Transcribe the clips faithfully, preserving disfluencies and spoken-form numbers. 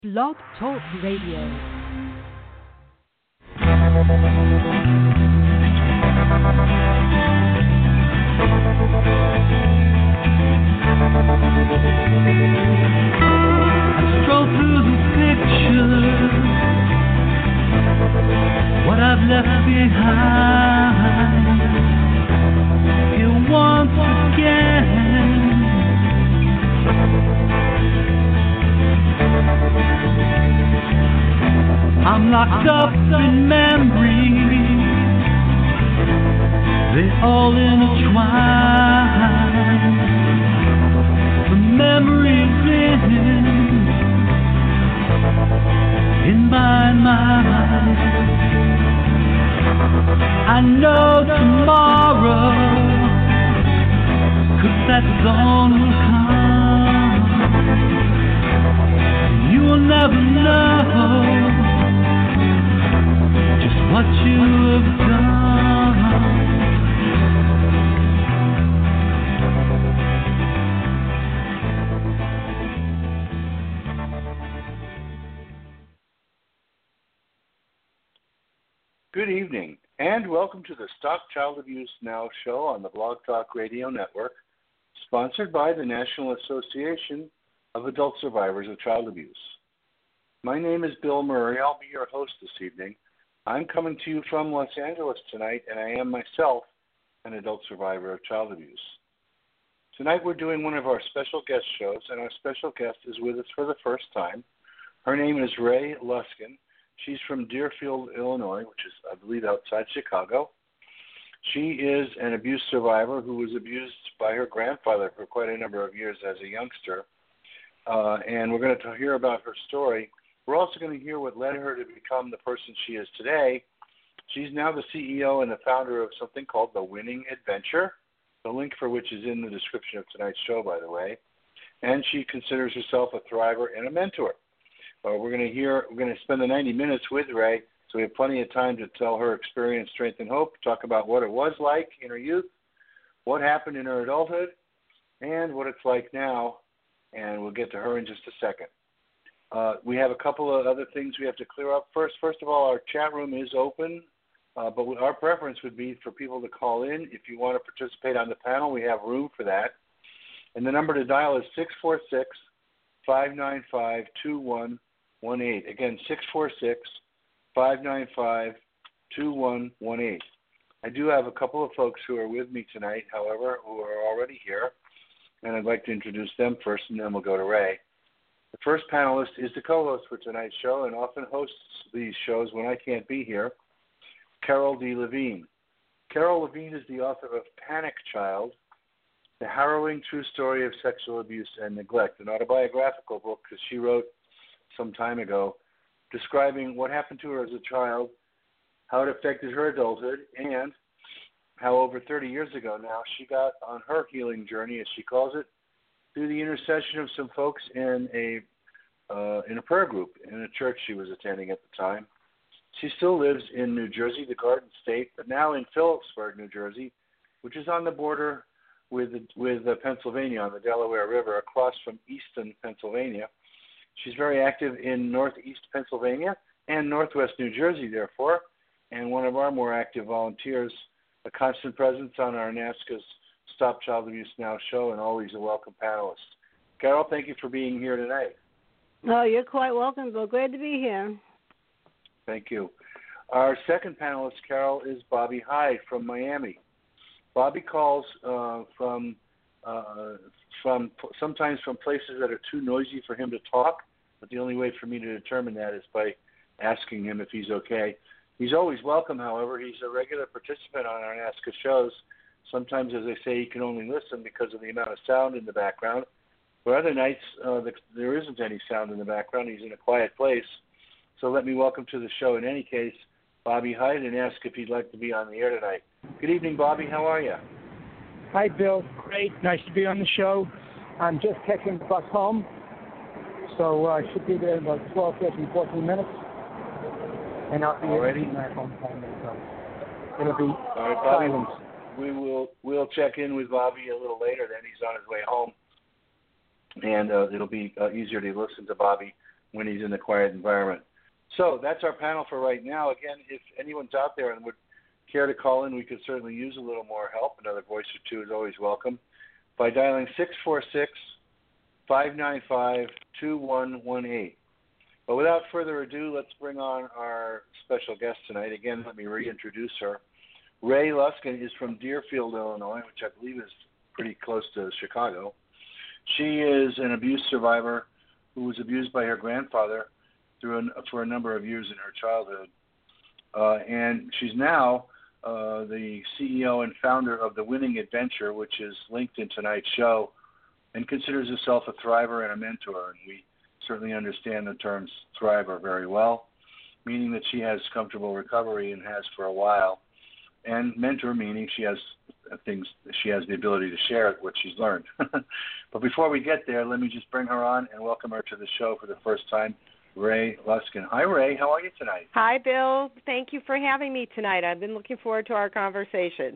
Blog Talk Radio. Stroll through the pictures, what I've left behind. Here once again, I'm locked up in memories, they all intertwine. The memories in, in my mind. I know tomorrow, 'cause that dawn will come. You will never know what you have done. Good evening, and welcome to the Stop Child Abuse Now show on the Blog Talk Radio Network, sponsored by the National Association of Adult Survivors of Child Abuse. My name is Bill Murray. I'll be your host this evening. I'm coming to you from Los Angeles tonight, and I am myself an adult survivor of child abuse. Tonight we're doing one of our special guest shows, and our special guest is with us for the first time. Her name is Rae Luskin. She's from Deerfield, Illinois, which is, I believe, outside Chicago. She is an abuse survivor who was abused by her grandfather for quite a number of years as a youngster, uh, and we're going to hear about her story. We're also going to hear what led her to become the person she is today. She's now the C E O and the founder of something called The Winning Adventure, the link for which is in the description of tonight's show, by the way. And she considers herself a thriver and a mentor. Uh, we're going to hear, we're going to spend the ninety minutes with Rae, so we have plenty of time to tell her experience, strength, and hope, talk about what it was like in her youth, what happened in her adulthood, and what it's like now. And we'll get to her in just a second. Uh, we have a couple of other things we have to clear up. First, first of all, our chat room is open, uh, but our preference would be for people to call in. If you want to participate on the panel, we have room for that. And the number to dial is six four six, five nine five, two one one eight. Again, six four six, five nine five, two one one eight. I do have a couple of folks who are with me tonight, however, who are already here, and I'd like to introduce them first, and then we'll go to Rae. The first panelist is the co-host for tonight's show and often hosts these shows when I can't be here, Carol D. Levine. Carol Levine is the author of Panic Child, The Harrowing True Story of Sexual Abuse and Neglect, an autobiographical book that she wrote some time ago describing what happened to her as a child, how it affected her adulthood, and how over thirty years ago now she got on her healing journey, as she calls it, through the intercession of some folks in a uh, in a prayer group in a church she was attending at the time. She still lives in New Jersey, the Garden State, but now in Phillipsburg, New Jersey, which is on the border with with uh, Pennsylvania on the Delaware River, across from Easton, Pennsylvania. She's very active in northeast Pennsylvania and northwest New Jersey, therefore, and one of our more active volunteers, a constant presence on our NASCA's Stop Child Abuse Now show, and always a welcome panelist. Carol, thank you for being here tonight. Oh, you're quite welcome, Bill. Great to be here. Thank you. Our second panelist, Carol, is Bobby Hyde from Miami. Bobby calls uh, from uh, from sometimes from places that are too noisy for him to talk, but the only way for me to determine that is by asking him if he's okay. He's always welcome, however. He's a regular participant on our NASCA shows. Sometimes, as I say, you can only listen because of the amount of sound in the background. For other nights, uh, the, there isn't any sound in the background. He's in a quiet place. So let me welcome to the show, in any case, Bobby Hyde, and ask if he'd like to be on the air tonight. Good evening, Bobby. How are you? Hi, Bill. Great. Nice to be on the show. I'm just catching the bus home, so I uh, should be there in about twelve, thirteen, fourteen minutes. And I'll be Already? in my home time. So it'll be All right, Bobby. silence. We will we'll check in with Bobby a little later. Then he's on his way home, and uh, it'll be uh, easier to listen to Bobby when he's in a quiet environment. So that's our panel for right now. Again, if anyone's out there and would care to call in, we could certainly use a little more help. Another voice or two is always welcome. By dialing six four six, five nine five, two one one eight. But without further ado, let's bring on our special guest tonight. Again, let me reintroduce her. Rae Luskin is from Deerfield, Illinois, which I believe is pretty close to Chicago. She is an abuse survivor who was abused by her grandfather through an, for a number of years in her childhood. Uh, and she's now uh, the C E O and founder of The Winning Adventure, which is linked in tonight's show, and considers herself a thriver and a mentor. And we certainly understand the terms thriver very well, meaning that she has comfortable recovery and has for a while. And mentor, meaning she has things, she has the ability to share what she's learned. But before we get there, let me just bring her on and welcome her to the show for the first time, Rae Luskin. Hi, Rae. How are you tonight? Hi, Bill. Thank you for having me tonight. I've been looking forward to our conversation.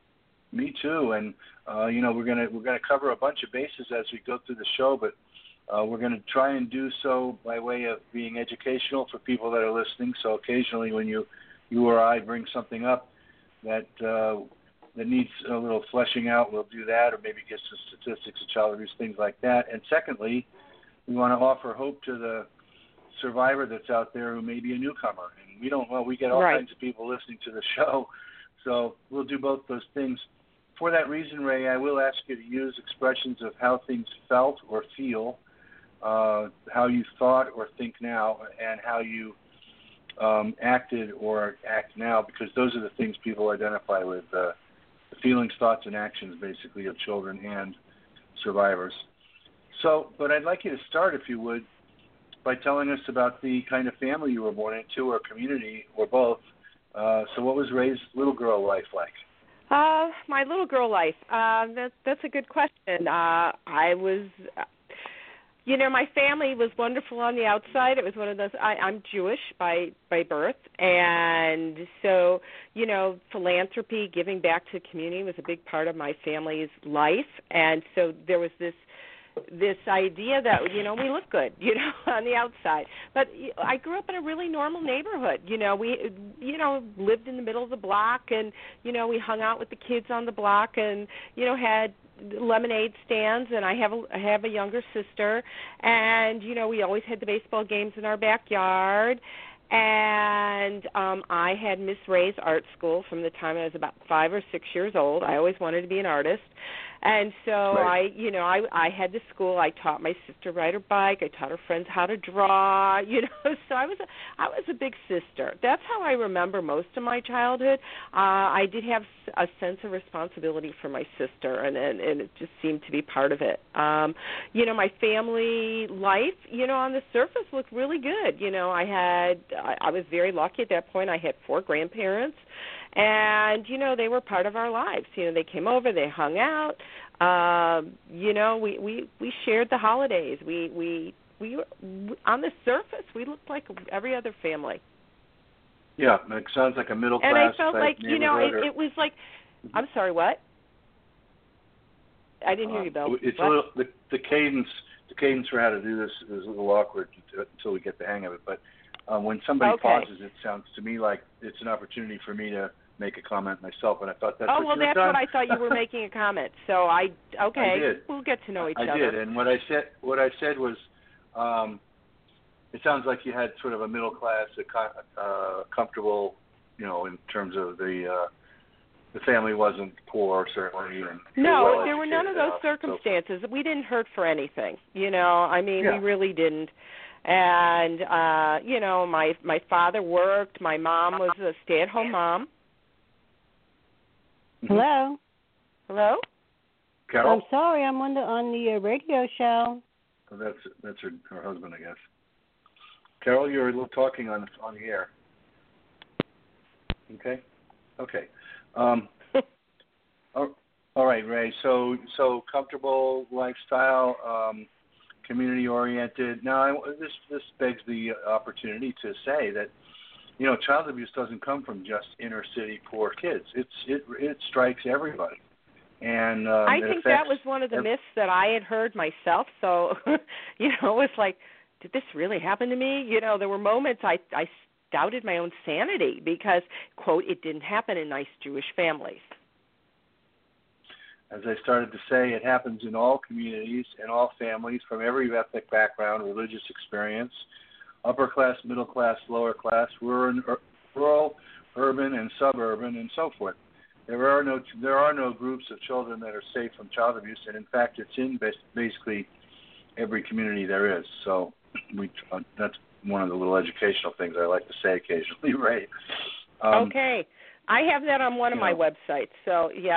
Me too. And uh, you know, we're gonna we're gonna cover a bunch of bases as we go through the show, but uh, we're gonna try and do so by way of being educational for people that are listening. So occasionally, when you you or I bring something up that uh, that needs a little fleshing out, we'll do that, or maybe get some statistics of child abuse, things like that. And secondly, we want to offer hope to the survivor that's out there who may be a newcomer. And we don't, well, we get all right. kinds of people listening to the show, so we'll do both those things. For that reason, Rae, I will ask you to use expressions of how things felt or feel, uh, how you thought or think now, and how you Um, acted or act now, because those are the things people identify with, uh, the feelings, thoughts, and actions, basically, of children and survivors. So, but I'd like you to start, if you would, by telling us about the kind of family you were born into, or community, or both. Uh, so what was Rae's little girl life like? Uh, my little girl life, uh, that, that's a good question. Uh, I was... You know, my family was wonderful on the outside. It was one of those, I, I'm Jewish by, by birth, and so, you know, philanthropy, giving back to the community was a big part of my family's life, and so there was this this idea that, you know, we look good, you know, on the outside. But I grew up in a really normal neighborhood. You know, we, you know, lived in the middle of the block, and, you know, we hung out with the kids on the block and, you know, had lemonade stands, and I have a I have a younger sister, and you know we always had the baseball games in our backyard, and um, I had Miss Rae's art school from the time I was about five or six years old. I always wanted to be an artist. And so right. I, you know, I I had the school. I taught my sister to ride her bike. I taught her friends how to draw. You know, so I was a, I was a big sister. That's how I remember most of my childhood. Uh, I did have a sense of responsibility for my sister, and and, and it just seemed to be part of it. Um, you know, my family life, you know, on the surface looked really good. You know, I had I, I was very lucky at that point. I had four grandparents. And, you know, they were part of our lives. You know, they came over, they hung out. Um, you know, we, we, we shared the holidays. We, we, we, on the surface, we looked like every other family. Yeah, it sounds like a middle class. And I felt like, you know, it, or... it was like, I'm sorry, what? I didn't uh, hear you, Bill. It's what? a little, the, the cadence, the cadence for how to do this is a little awkward until we get the hang of it. But uh, when somebody okay. pauses, it sounds to me like it's an opportunity for me to make a comment myself, and I thought that's oh, what well, you that's done. what I thought you were making a comment. So I, okay, I did. We'll get to know each I other. I did, and what I said, what I said was, um, it sounds like you had sort of a middle class, uh, comfortable, you know, in terms of the uh, the family wasn't poor, certainly. And no, well there were none of those circumstances. So. We didn't hurt for anything. You know, I mean, yeah. we really didn't. And uh, you know, my my father worked. My mom was a stay-at-home mom. Hello. Hello. Carol. I'm sorry, I'm on the on the uh, radio show. Oh, that's that's her, her husband, I guess. Carol, you're talking on on the air. Okay. Okay. Um, all, all right, Rae. So so comfortable lifestyle, um, community oriented. Now, I, this this begs the opportunity to say that, you know, child abuse doesn't come from just inner city poor kids. It's it it strikes everybody. And um, I think that was one of the every, myths that I had heard myself. So, you know, it's like, did this really happen to me? You know, there were moments I, I doubted my own sanity because, quote, it didn't happen in nice Jewish families. As I started to say, it happens in all communities and all families from every ethnic background, religious experience, upper class, middle class, lower class, rural, rural, urban, and suburban, and so forth. There are no there are no groups of children that are safe from child abuse, and in fact, it's in basically every community there is. So we uh, that's one of the little educational things I like to say occasionally, right? Um, okay, I have that on one of my know, websites. So yeah.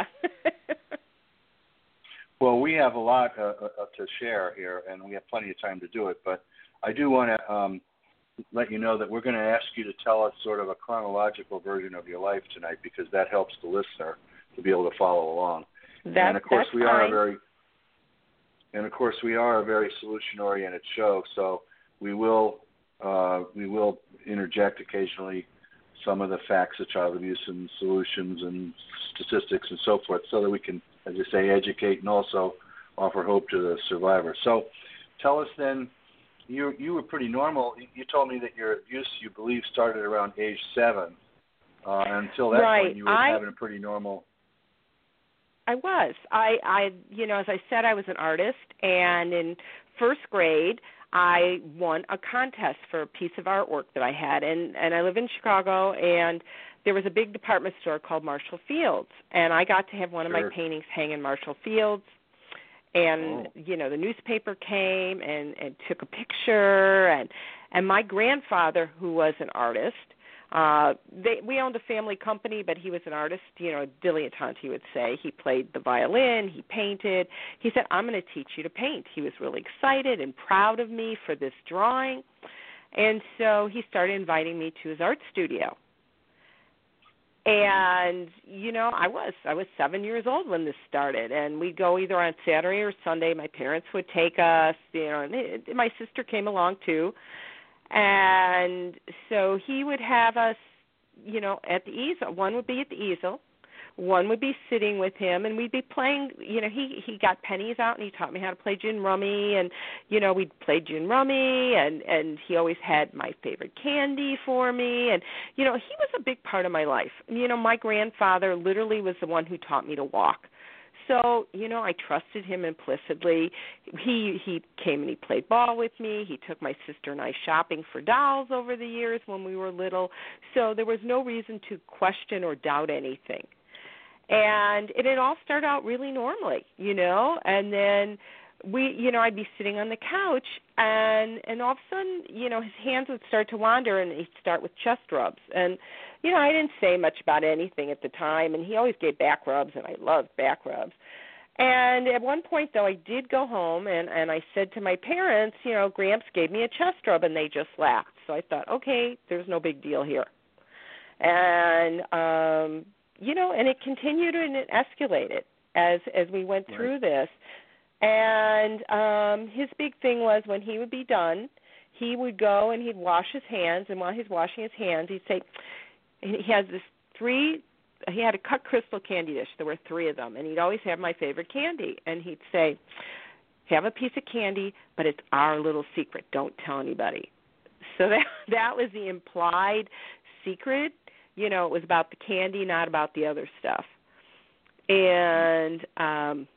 Well, we have a lot uh, uh, to share here, and we have plenty of time to do it. But I do want to um, let you know that we're going to ask you to tell us sort of a chronological version of your life tonight, because that helps the listener to be able to follow along. That, and of course, that's we fine. are a very, and of course, we are a very solution-oriented show. So we will uh, we will interject occasionally some of the facts of child abuse and solutions and statistics and so forth, so that we can, as I say, educate and also offer hope to the survivor. So tell us then, you you were pretty normal. You told me that your abuse, you believe, started around age seven. Uh, until that right. point, you were I, having a pretty normal... I was. I, I, you know, as I said, I was an artist, and in first grade, I won a contest for a piece of artwork that I had, and, and I live in Chicago, and there was a big department store called Marshall Fields, and I got to have one Sure. of my paintings hang in Marshall Fields, and, oh. you know, the newspaper came and, and took a picture, and, and my grandfather, who was an artist, uh, they, we owned a family company, but he was an artist, you know, dilettante, he would say. He played the violin, he painted. He said, I'm going to teach you to paint. He was really excited and proud of me for this drawing, and so he started inviting me to his art studio. And, you know, I was. I was seven years old when this started, and we'd go either on Saturday or Sunday. My parents would take us, you know, and it, my sister came along too. And so he would have us, you know, at the easel. One would be at the easel. One would be sitting with him, and we'd be playing, you know, he, he got pennies out, and he taught me how to play gin rummy, and, you know, we'd play gin rummy, and, and he always had my favorite candy for me, and, you know, he was a big part of my life. You know, my grandfather literally was the one who taught me to walk. So, you know, I trusted him implicitly. He he came and he played ball with me. He took my sister and I shopping for dolls over the years when we were little. So there was no reason to question or doubt anything. And it, it all started out really normally, you know, and then we, you know, I'd be sitting on the couch, and, and all of a sudden, you know, his hands would start to wander, and he'd start with chest rubs. And, you know, I didn't say much about anything at the time, and he always gave back rubs, and I loved back rubs. And at one point, though, I did go home, and, and I said to my parents, you know, Gramps gave me a chest rub, and they just laughed. So I thought, okay, there's no big deal here. And, um, you know, and it continued and it escalated as as we went Right. through this. And um, his big thing was when he would be done, he would go and he'd wash his hands, and while he's washing his hands, he'd say, he has this three, he had a cut crystal candy dish. There were three of them, and he'd always have my favorite candy. And he'd say, have a piece of candy, but it's our little secret. Don't tell anybody. So that that was the implied secret. You know, it was about the candy, not about the other stuff. And um,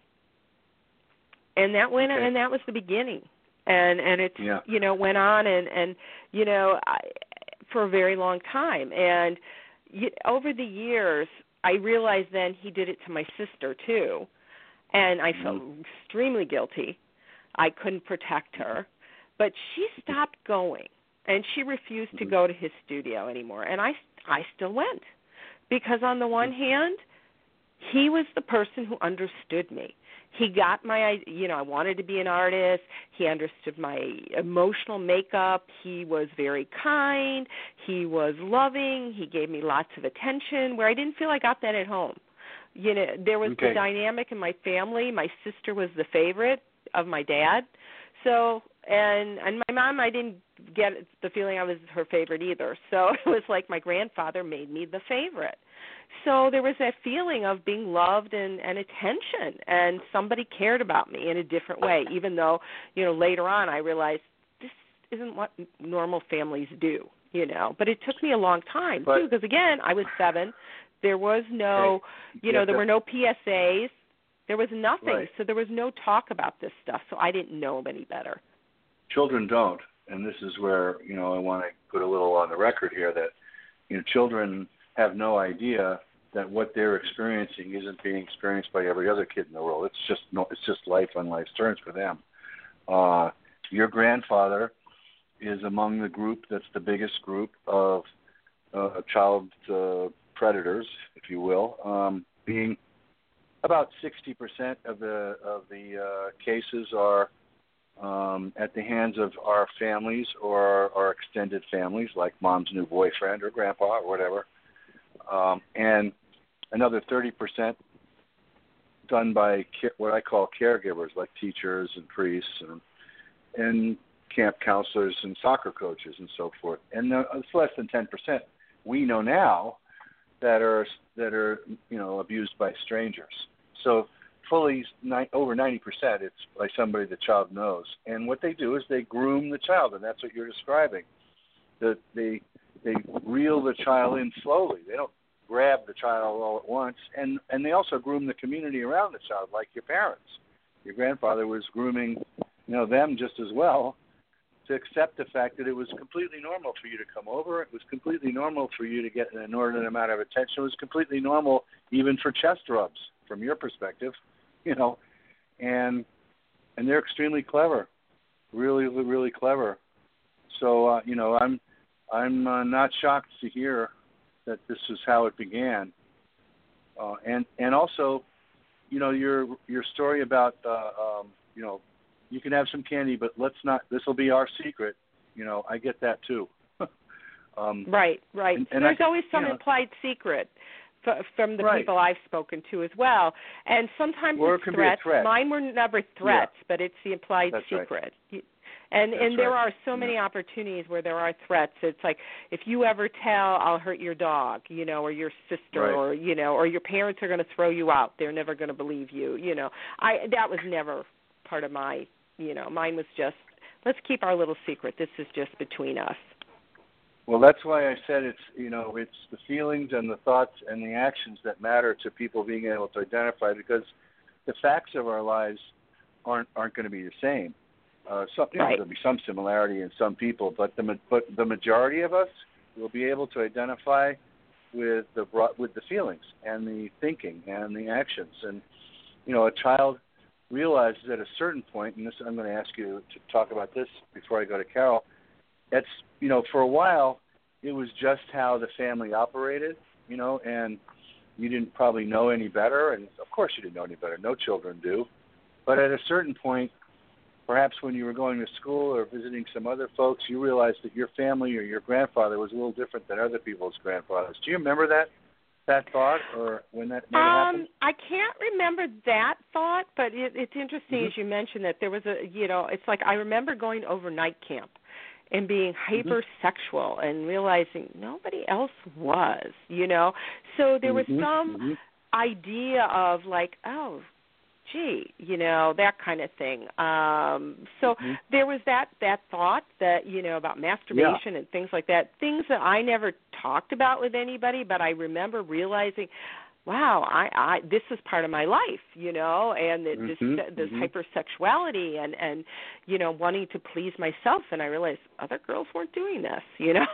and that went, okay. and that was the beginning. And and it's yeah. you know went on and and you know I, for a very long time. And you, over the years, I realized then he did it to my sister too, and I felt mm-hmm. extremely guilty. I couldn't protect her, but she stopped going, and she refused mm-hmm. to go to his studio anymore. And I. I still went because on the one hand, he was the person who understood me. He got my, you know, I wanted to be an artist. He understood my emotional makeup. He was very kind. He was loving. He gave me lots of attention where I didn't feel I got that at home. You know, there was okay. the dynamic in my family. My sister was the favorite of my dad. So, and and my mom, I didn't get the feeling I was her favorite either. So it was like my grandfather made me the favorite. So there was that feeling of being loved and, and attention, and somebody cared about me in a different way, even though, you know, later on I realized this isn't what normal families do, you know. But it took me a long time, but, too, because, again, I was seven. There was no, okay. you know, yeah, there were no P S As. There was nothing. Right. So there was no talk about this stuff, so I didn't know any better. Children don't, and this is where, you know, I want to put a little on the record here that, you know, children have no idea that what they're experiencing isn't being experienced by every other kid in the world. It's just no, it's just life on life's terms for them. Uh, your grandfather is among the group that's the biggest group of uh, child uh, predators, if you will, um, being about sixty percent of the of the uh, cases are um, at the hands of our families or our, our extended families, like mom's new boyfriend or grandpa or whatever. Um, and another thirty percent done by care, what I call caregivers, like teachers and priests and, and camp counselors and soccer coaches and so forth. And uh, it's less than ten percent we know now that are that are you know abused by strangers. So fully ni- over ninety percent it's by somebody the child knows. And what they do is they groom the child, and that's what you're describing. That they they reel the child in slowly. They don't grab the child all at once, and and they also groom the community around the child, like your parents. Your grandfather was grooming, you know, them just as well, to accept the fact that it was completely normal for you to come over. It was completely normal for you to get an inordinate amount of attention. It was completely normal even for chest rubs, from your perspective, you know, and and they're extremely clever, really, really clever. So uh, you know, I'm I'm uh, not shocked to hear that this is how it began, uh, and and also, you know, your your story about uh, um, you know, you can have some candy, but let's not. This will be our secret. You know, I get that too. um, right, right. And, and There's I, always some you know, implied secret f- from the right. people I've spoken to as well, and sometimes or it's it can threats. Be a threat. Mine were never threats, yeah. but it's the implied That's secret. Right. And That's and there right. are so many yeah. opportunities where there are threats. It's like, if you ever tell, I'll hurt your dog, you know, or your sister, right. or you know, or your parents are going to throw you out. They're never going to believe you. You know, I that was never part of my. You know, mine was just, let's keep our little secret. This is just between us. Well, that's why I said it's, you know, it's the feelings and the thoughts and the actions that matter to people being able to identify, because the facts of our lives aren't aren't going to be the same. Uh, some, you know, right. There'll be some similarity in some people, but the but the majority of us will be able to identify with the with the feelings and the thinking and the actions. And you know, a child realizes at a certain point, and this I'm going to ask you to talk about this before I go to Carol. It's, you know, for a while it was just how the family operated, you know, and you didn't probably know any better, and of course you didn't know any better. No children do. But at a certain point, perhaps when you were going to school or visiting some other folks, you realized that your family or your grandfather was a little different than other people's grandfathers. Do you remember that? That thought, or when that might have happened? Um, I can't remember that thought, but it, it's interesting, mm-hmm. as you mentioned, that there was a, you know, it's like I remember going overnight camp and being hypersexual mm-hmm. and realizing nobody else was, you know. So there mm-hmm. was some mm-hmm. idea of like, oh, gee, you know, that kind of thing. Um, so mm-hmm. there was that, that thought that, you know, about masturbation yeah. and things like that, things that I never talked about with anybody, but I remember realizing, wow, I, I this is part of my life, you know, and that this mm-hmm. this mm-hmm. hypersexuality and, and, you know, wanting to please myself. And I realized other girls weren't doing this, you know.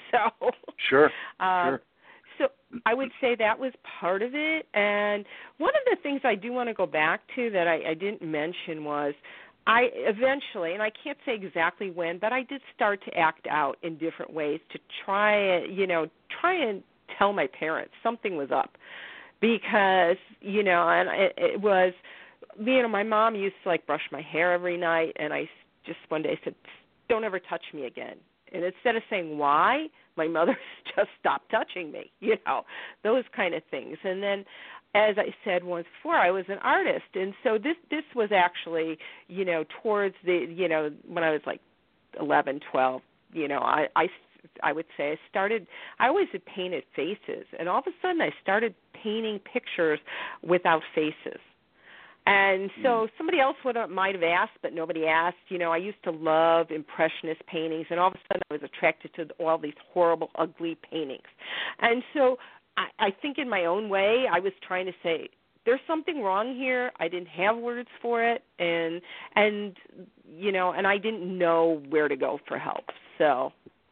so Sure, um, sure. So I would say that was part of it. And one of the things I do want to go back to that I, I didn't mention was I eventually, and I can't say exactly when, but I did start to act out in different ways to try, you know, try and tell my parents something was up. Because, you know, and it, it was, you know, my mom used to, like, brush my hair every night, and I just one day said, don't ever touch me again. And instead of saying why, my mother just stopped touching me, you know, those kind of things. And then, as I said once before, I was an artist. And so this this was actually, you know, towards the, you know, when I was like eleven, twelve, you know, I, I, I would say I started, I always had painted faces. And all of a sudden I started painting pictures without faces. And so somebody else would have, might have asked, but nobody asked. You know, I used to love Impressionist paintings, and all of a sudden I was attracted to all these horrible, ugly paintings. And so I, I think in my own way I was trying to say, there's something wrong here. I didn't have words for it, and, and you know, and I didn't know where to go for help. So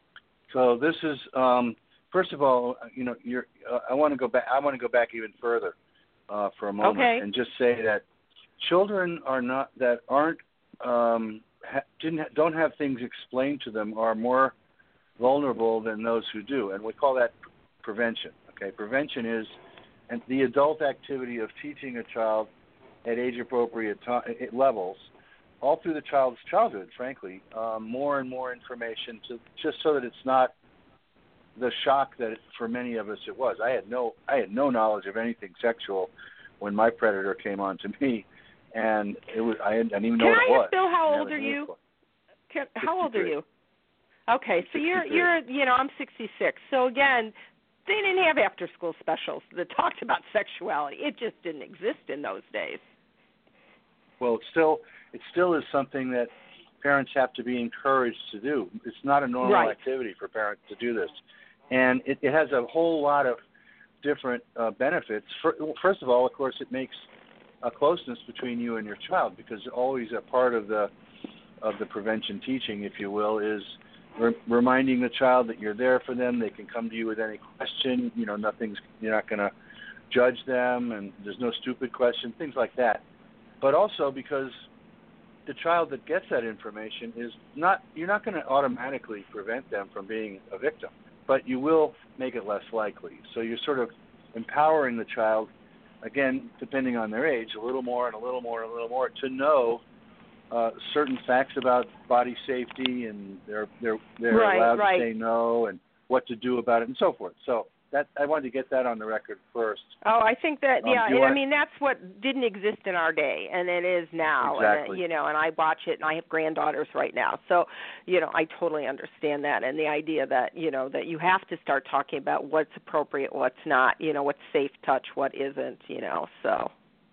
so this is, um, first of all, you know, you're, uh, I want to go back. I want to go back even further uh, for a moment okay. and just say that children are not that aren't um, ha, didn't ha, don't have things explained to them are more vulnerable than those who do, and we call that prevention. Okay, prevention is and the adult activity of teaching a child at age-appropriate to- levels, all through the child's childhood, frankly, um, more and more information to just so that it's not the shock that it, for many of us it was. I had no I had no knowledge of anything sexual when my predator came on to me. And it was, I didn't even know Can what I it was. ask, Bill, how old are you? Can, how old are you? Okay, so you're, you're, you know, I'm sixty-six. So, again, they didn't have after-school specials that talked about sexuality. It just didn't exist in those days. Well, it still, it still is something that parents have to be encouraged to do. It's not a normal right. activity for parents to do this. And it, it has a whole lot of different uh, benefits. First of all, of course, it makes a closeness between you and your child, because always a part of the of the prevention teaching, if you will, is re- reminding the child that you're there for them. They can come to you with any question. You know, nothing's you're not going to judge them, and there's no stupid question, things like that. But also because the child that gets that information is not you're not going to automatically prevent them from being a victim, but you will make it less likely. So you're sort of empowering the child, again, depending on their age, a little more and a little more and a little more, to know uh, certain facts about body safety, and they're they're they're right, allowed right. to say no, and what to do about it, and so forth. So that I wanted to get that on the record first. Oh, I think that Um, yeah. do you I wanna- mean, that's what didn't exist in our day, and it is now. Exactly. And, you know, and I watch it, and I have granddaughters right now, so you know, I totally understand that, and the idea that you know that you have to start talking about what's appropriate, what's not, you know, what's safe touch, what isn't, you know. So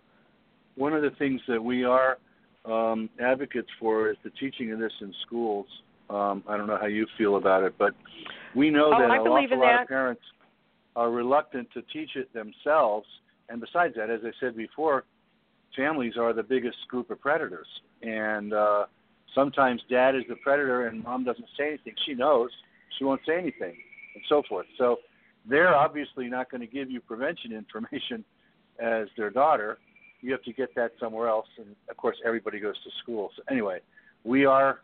one of the things that we are um, advocates for is the teaching of this in schools. Um, I don't know how you feel about it, but we know oh, that I an believe awful in lot that. of parents are reluctant to teach it themselves. And besides that, as I said before, families are the biggest group of predators. And uh, sometimes dad is the predator and mom doesn't say anything. She knows. She won't say anything, and so forth. So they're obviously not going to give you prevention information as their daughter. You have to get that somewhere else. And, of course, everybody goes to school. So anyway, we are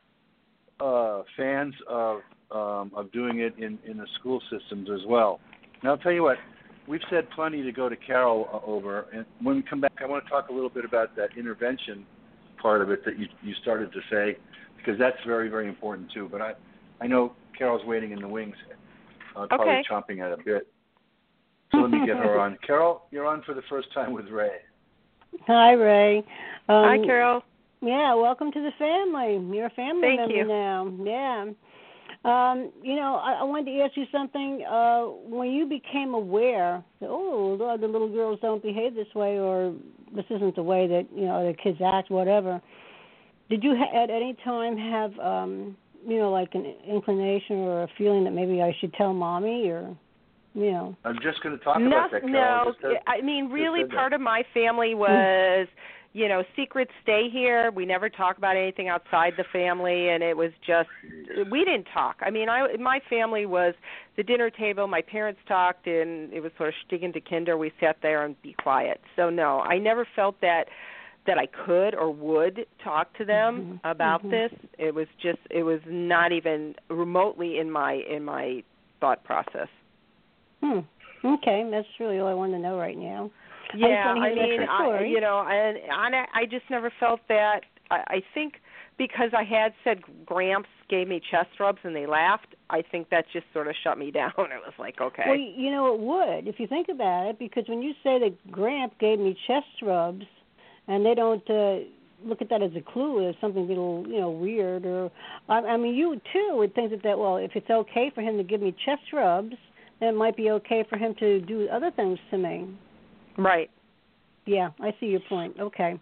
uh, fans of um, of doing it in, in the school systems as well. Now, I'll tell you what, we've said plenty to go to Carol uh, over, and when we come back, I want to talk a little bit about that intervention part of it that you, you started to say, because that's very, very important too. But I, I know Carol's waiting in the wings, uh, probably Okay. chomping at a bit. So let me get her on. Carol, you're on for the first time with Ray. Hi, Ray. Um, Hi, Carol. Yeah, welcome to the family. You're a family Thank member you. now. Yeah. Um, you know, I, I wanted to ask you something. Uh, when you became aware that, oh, the little girls don't behave this way, or this isn't the way that, you know, the kids act, whatever, did you ha- at any time have, um, you know, like an inclination or a feeling that maybe I should tell Mommy, or, you know? I'm just going to talk no, about that, Carol. no. Just said- I mean, really, said that. part of my family was, you know, secrets stay here. We never talk about anything outside the family, and it was just we didn't talk. I mean, I my family was the dinner table. My parents talked, and it was sort of sticking to kinder. We sat there and be quiet. So no, I never felt that that I could or would talk to them mm-hmm. about mm-hmm. this. It was just it was not even remotely in my in my thought process. Hmm. Okay, that's really all I wanted to know right now. Yeah, I, I mean, I, you know, and, and I just never felt that. I, I think because I had said Gramps gave me chest rubs and they laughed, I think that just sort of shut me down. It was like, okay. Well, you know, it would, if you think about it, because when you say that Gramp gave me chest rubs and they don't uh, look at that as a clue, as something a little, you know, weird, or, I, I mean, you, too, would think that, that, well, if it's okay for him to give me chest rubs, then it might be okay for him to do other things to me. Right. Yeah, I see your point. Okay.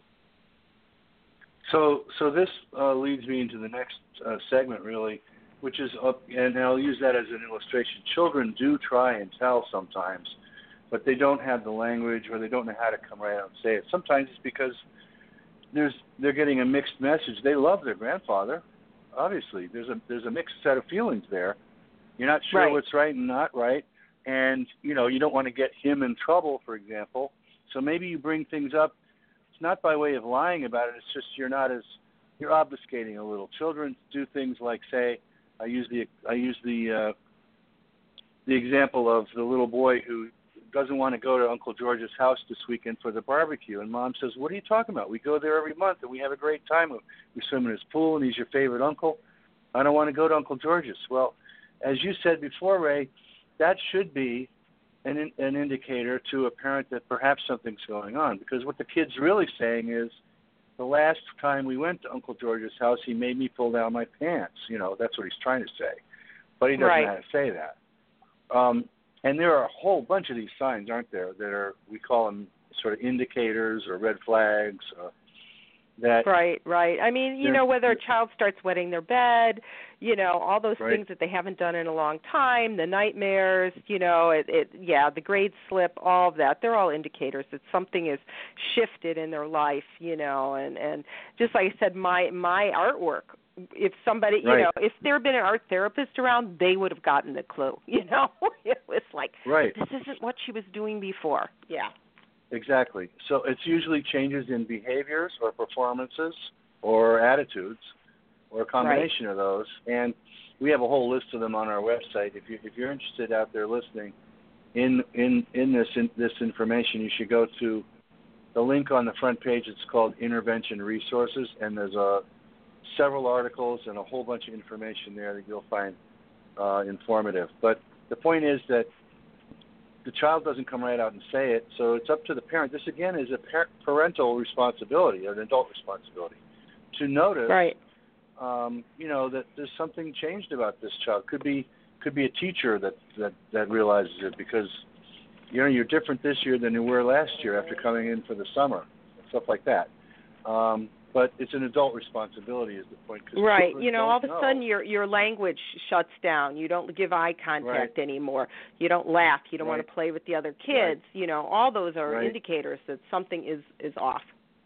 So, so this uh, leads me into the next uh, segment, really, which is, uh, and I'll use that as an illustration. Children do try and tell sometimes, but they don't have the language, or they don't know how to come right out and say it. Sometimes it's because there's they're getting a mixed message. They love their grandfather, obviously. There's a there's a mixed set of feelings there. You're not sure Right. what's right and not right, and you know you don't want to get him in trouble, for example. So maybe you bring things up. It's not by way of lying about it. It's just you're not as you're obfuscating a little. Children do things like say, I use the I use the uh, the example of the little boy who doesn't want to go to Uncle George's house this weekend for the barbecue, and Mom says, "What are you talking about? We go there every month and we have a great time. We swim in his pool and he's your favorite uncle. I don't want to go to Uncle George's." Well, as you said before, Ray, that should be an an indicator to a parent that perhaps something's going on, because what the kid's really saying is, the last time we went to Uncle George's house, he made me pull down my pants. You know, that's what he's trying to say. But he doesn't Right. know how to say that. Um, and there are a whole bunch of these signs, aren't there, that are, we call them sort of indicators or red flags. Uh, that Right, right. I mean, you know, whether a child starts wetting their bed, you know, all those Right. things that they haven't done in a long time, the nightmares, you know, it, it yeah, the grade slip, all of that, they're all indicators that something is shifted in their life, you know, and, and just like I said, my my artwork, if somebody, you Right. know, if there had been an art therapist around, they would have gotten the clue, you know. It was like, Right. this isn't what she was doing before. Yeah. Exactly. So it's usually changes in behaviors or performances or attitudes or a combination of those. And we have a whole list of them on our website. If you if you're interested out there listening in in, in this in, this information, you should go to the link on the front page. It's called Intervention Resources, and there's a several articles and a whole bunch of information there that you'll find uh, informative. But the point is that the child doesn't come right out and say it, so it's up to the parent. This, again, is a par- parental responsibility, an adult responsibility, to notice, Right. um, you know, that there's something changed about this child. Could be could be a teacher that, that, that realizes it, because, you know, you're different this year than you were last year after coming in for the summer, stuff like that. Um, but it's an adult responsibility is the point. 'Cause Right. children You know, don't all of a know. sudden your your language shuts down. You don't give eye contact Right. anymore. You don't laugh. You don't Right. want to play with the other kids. You know, all those are Right. indicators that something is is off.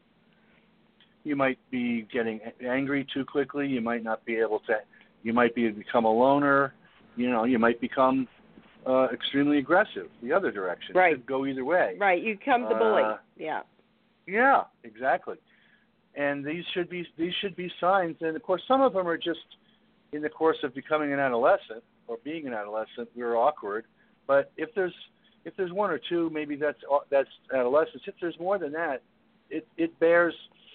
You might be getting angry too quickly. You might not be able to. You might be become a loner. You know, you might become uh, extremely aggressive the other direction. Right. It could go either way. Right. You become the bully. Uh, Yeah. Yeah, exactly. And these should be these should be signs. And of course, some of them are just in the course of becoming an adolescent or being an adolescent. We're awkward. But if there's if there's one or two, maybe that's that's adolescence. If there's more than that, it it bears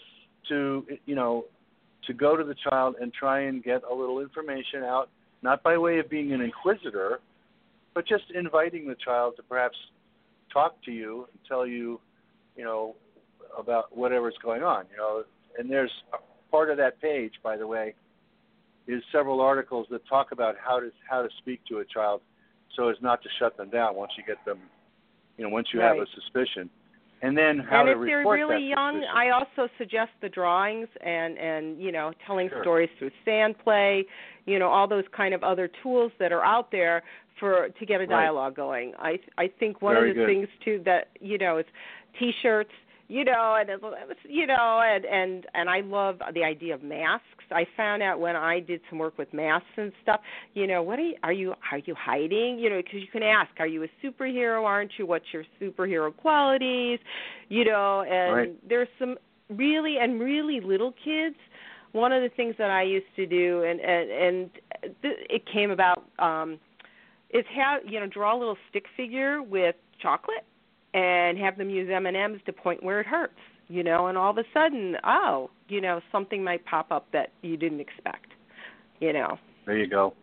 to you know to go to the child and try and get a little information out, not by way of being an inquisitor, but just inviting the child to perhaps talk to you and tell you, you know, about whatever's going on, you know. And there's part of that page, by the way, is several articles that talk about how to how to speak to a child so as not to shut them down once you get them, you know, once you Right. have a suspicion. And then how And to if they're report really that young, suspicion. I also suggest the drawings and, and you know, telling Sure. stories through sand play, you know, all those kind of other tools that are out there for to get a Right. dialogue going. I I think one Very of the good. things too that, you know, is T-shirts, you know, and it was, you know, and and and I love the idea of masks. I found out when I did some work with masks and stuff, you know, what are you are you are you hiding? You know, because you can ask, are you a superhero? Aren't you? What's your superhero qualities? You know, and Right. there's some really and really little kids. One of the things that I used to do, and and, and th- it came about, um, is have you know draw a little stick figure with chocolate and have them use M and M's to point where it hurts, you know, and all of a sudden, oh, you know, something might pop up that you didn't expect, you know. There you go.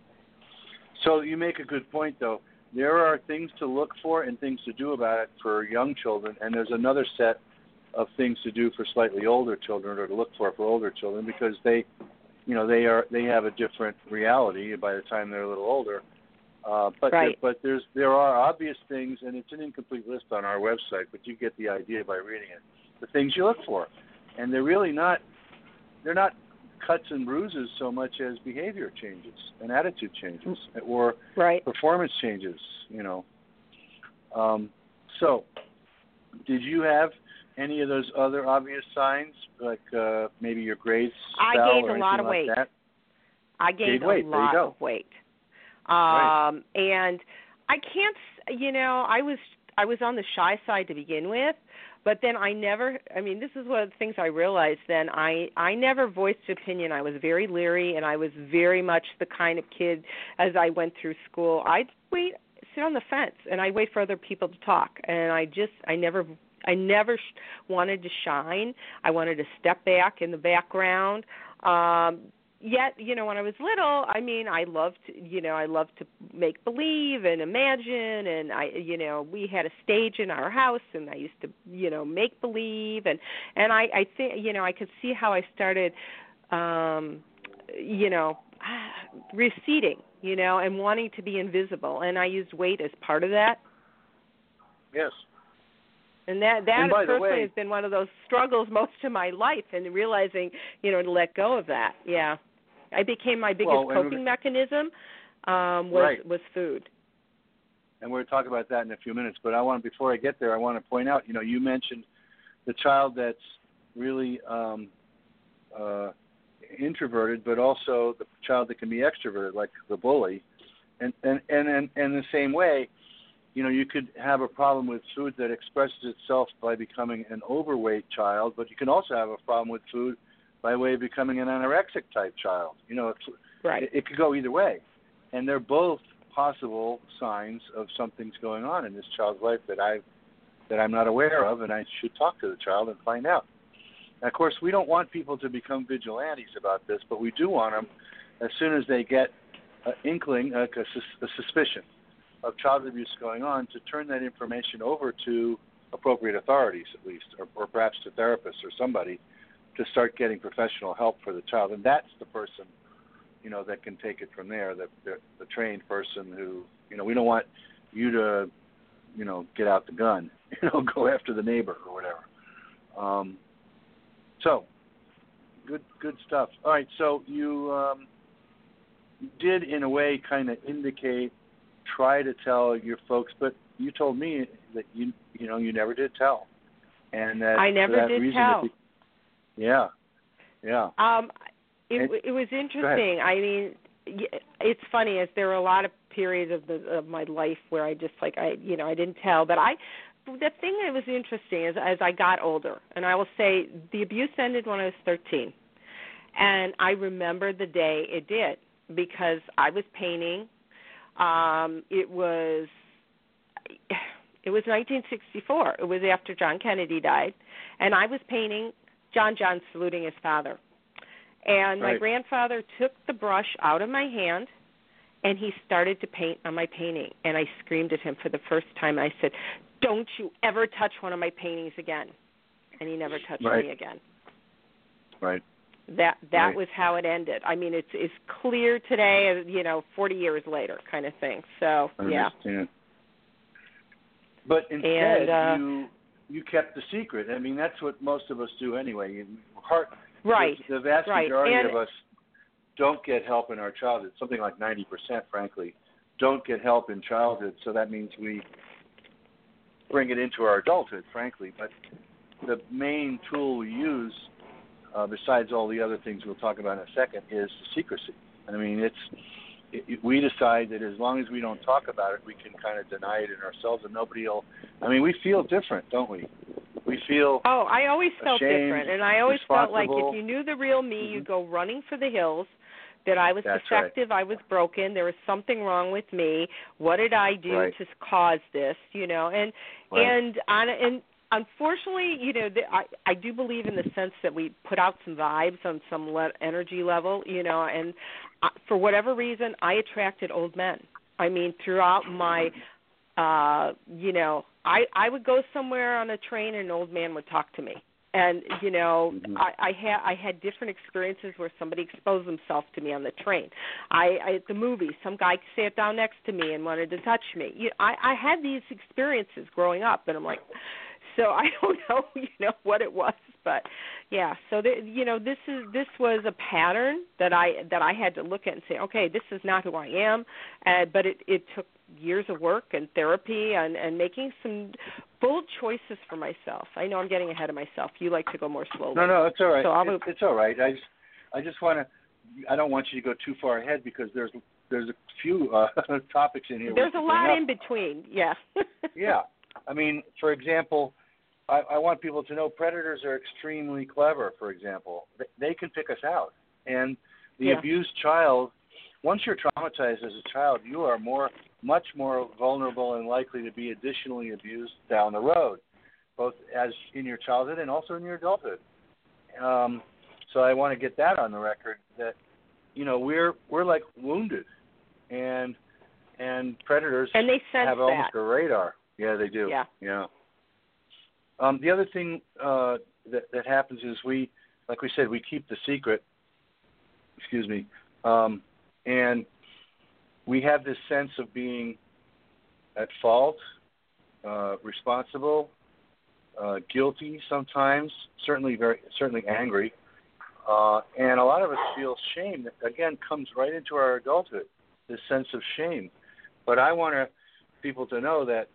So you make a good point, though. There are things to look for and things to do about it for young children, and there's another set of things to do for slightly older children, or to look for for older children, because they, you know, they are they have a different reality by the time they're a little older. Uh, but right. there, but there's there are obvious things, and it's an incomplete list on our website, but you get the idea by reading it. The things you look for, and they're really not they're not cuts and bruises so much as behavior changes and attitude changes or right. performance changes. You know. Um, so, did you have any of those other obvious signs, like uh, maybe your grades I fell gained or a lot of anything weight. like that? I gained Gained weight. a There you lot go. of weight. Um, right. And I can't, you know, I was I was on the shy side to begin with, but then I never, I mean, this is one of the things I realized then. I, I never voiced opinion. I was very leery, and I was very much the kind of kid, as I went through school, I'd wait, sit on the fence, and I'd wait for other people to talk. And I just, I never, I never sh- wanted to shine. I wanted to step back in the background. Um Yet, you know, when I was little, I mean, I loved, you know, I loved to make believe and imagine, and I, you know, we had a stage in our house, and I used to, you know, make believe, and and I, I think, you know, I could see how I started, um, you know, receding, you know, and wanting to be invisible, and I used weight as part of that. Yes. And that that and by personally the way, has been one of those struggles most of my life, and realizing, you know, to let go of that. Yeah. I became my biggest well, coping mechanism um, was right. was food. And we're going to talk about that in a few minutes. But I want, before I get there, I want to point out, you know, you mentioned the child that's really um, uh, introverted, but also the child that can be extroverted, like the bully. And and and and in the same way, you know, you could have a problem with food that expresses itself by becoming an overweight child, but you can also have a problem with food by way of becoming an anorexic type child. You know, it's, right. it, it could go either way. And they're both possible signs of something's going on in this child's life that I that I'm not aware of, and I should talk to the child and find out. And of course, we don't want people to become vigilantes about this, but we do want them, as soon as they get an inkling, like a, sus- a suspicion of child abuse going on, to turn that information over to appropriate authorities, at least, or, or perhaps to therapists or somebody, to start getting professional help for the child. And that's the person, you know, that can take it from there, the, the, the trained person who, you know, we don't want you to, you know, get out the gun, you know, go after the neighbor or whatever. Um, so, good good stuff. All right, so you um, did, in a way, kind of indicate, try to tell your folks, but you told me that, you you know, you never did tell. And that I never for that did reason tell. That the, Yeah, yeah. Um, it, And, it was interesting. I mean, it's funny, as there were a lot of periods of the of my life where I just like I, you know, I didn't tell. But I, the thing that was interesting is as I got older, and I will say the abuse ended when I was thirteen, and I remember the day it did because I was painting. Um, it was. It was nineteen sixty-four. It was after John Kennedy died, and I was painting John John saluting his father. And my right. grandfather took the brush out of my hand, and he started to paint on my painting. And I screamed at him for the first time. I said, "Don't you ever touch one of my paintings again." And he never touched right. me again. Right. That that right. was how it ended. I mean, it's it's clear today, you know, forty years later kind of thing. So, I yeah. understand. But instead, and, uh, you you kept the secret. I mean, that's what most of us do anyway. You, heart, right. The, the vast right. majority and, of us don't get help in our childhood. Something like ninety percent, frankly, don't get help in childhood. So that means we bring it into our adulthood, frankly. But the main tool we use, uh, besides all the other things we'll talk about in a second, is secrecy. I mean, it's it, it, we decide that as long as we don't talk about it, we can kind of deny it in ourselves, and nobody will. I mean, we feel different, don't we? We feel Oh, I always felt ashamed, different, and I always felt like responsible. if you knew the real me, Mm-hmm. you'd go running for the hills, that I was That's defective, right. I was broken, there was something wrong with me. What did I do Right. to cause this, you know? And Right. and on and unfortunately, you know, the, I I do believe in the sense that we put out some vibes on some le- energy level, you know, and I, for whatever reason, I attracted old men. I mean, throughout my uh, you know, I, I would go somewhere on a train and an old man would talk to me. And you know, mm-hmm. I, I had I had different experiences where somebody exposed themselves to me on the train. I, I at the movie, some guy sat down next to me and wanted to touch me. You know, I, I had these experiences growing up, and I'm like, so I don't know, you know, what it was, but yeah. So the, you know, this is this was a pattern that I that I had to look at and say, okay, this is not who I am. Uh, but it, it took years of work and therapy and, and making some bold choices for myself. I know I'm getting ahead of myself. You like to go more slowly. No, no, it's all right. So it, it's all right. I just, I just want to. I don't want you to go too far ahead because there's there's a few uh, topics in here. There's a lot up. in between. Yeah. Yeah. I mean, for example, I, I want people to know predators are extremely clever. For example, they, they can pick us out, and the yeah. abused child. Once you're traumatized as a child, you are more, much more vulnerable and likely to be additionally abused down the road, both as in your childhood and also in your adulthood. Um, so I want to get that on the record that, you know, we're we're like wounded, and and predators and they sense have that. almost a radar. Yeah, they do. Yeah. Yeah. Um, the other thing uh, that that happens is we, like we said, we keep the secret. Excuse me. Um, And we have this sense of being at fault, uh, responsible, uh, guilty sometimes, certainly very, certainly angry, uh, and a lot of us feel shame that again comes right into our adulthood. This sense of shame, but I want to, people to know that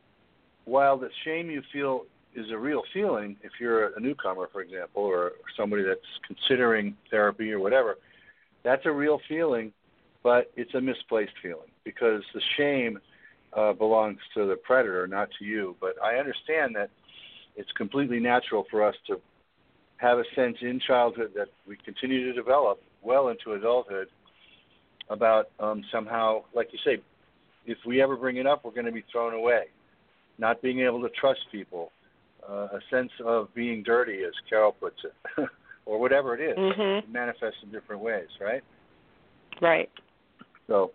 while the shame you feel is a real feeling, if you're a newcomer, for example, or somebody that's considering therapy or whatever, that's a real feeling. But it's a misplaced feeling because the shame uh, belongs to the predator, not to you. But I understand that it's completely natural for us to have a sense in childhood that we continue to develop well into adulthood about um, somehow, like you say, if we ever bring it up, we're going to be thrown away. Not being able to trust people, uh, a sense of being dirty, as Carol puts it, or whatever it is. Mm-hmm. It manifests in different ways, right? Right. So,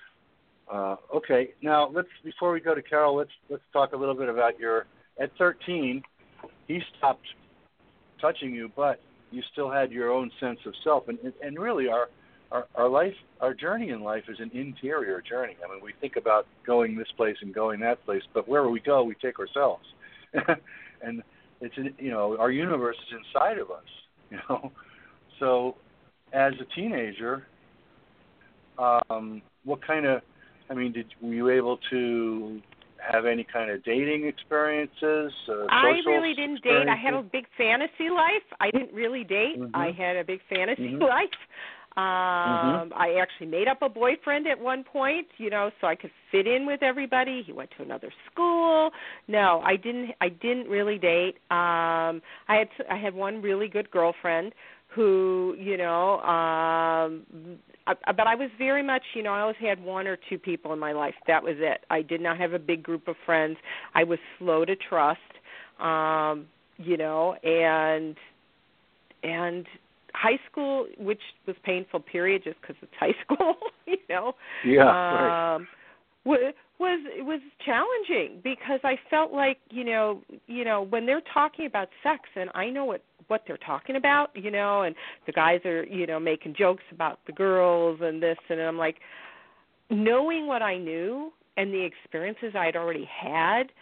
uh, okay. Now, let's before we go to Carol, let's let's talk a little bit about your. At thirteen, he stopped touching you, but you still had your own sense of self, and and really our our, our life, our journey in life is an interior journey. I mean, we think about going this place and going that place, but wherever we go, we take ourselves, and it's you know our universe is inside of us, you know. So, as a teenager. Um, what kind of, I mean, did were you able to have any kind of dating experiences? Uh, I really didn't date. I had a big fantasy life. I didn't really date. Mm-hmm. I had a big fantasy mm-hmm. life. Um, mm-hmm. I actually made up a boyfriend at one point, you know, so I could fit in with everybody. He went to another school. No, I didn't. I didn't really date. Um, I had I had one really good girlfriend who, you know, um, I, but I was very much, you know, I always had one or two people in my life. That was it. I did not have a big group of friends. I was slow to trust, um, you know, and and high school, which was painful, period, just because it's high school, you know. Yeah, um, right. Was was it was challenging because I felt like, you know, you know, when they're talking about sex, and I know what. what they're talking about, you know, and the guys are, you know, making jokes about the girls and this, and I'm like, knowing what I knew and the experiences I'd already had,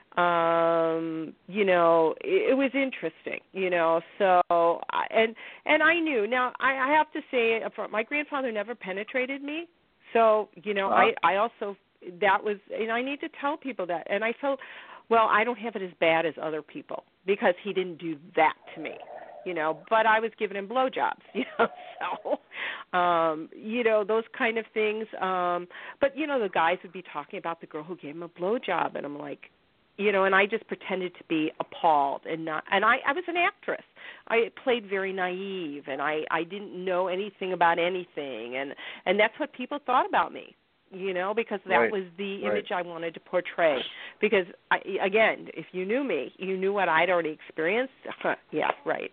um, you know, it, it was interesting, you know, so, I, and and I knew, now, I, I have to say, my grandfather never penetrated me, so, you know, uh-huh. I, I also, that was, and I need to tell people that, and I felt, well, I don't have it as bad as other people because he didn't do that to me, you know, but I was giving him blowjobs, you know, so, um, you know, those kind of things. Um, but, you know, the guys would be talking about the girl who gave him a blowjob, and I'm like, you know, and I just pretended to be appalled and not, and I, I was an actress. I played very naive, and I, I didn't know anything about anything, and, and that's what people thought about me. You know, because that right. was the right. image I wanted to portray. Because, I, again, if you knew me, you knew what I'd already experienced. Yeah, right.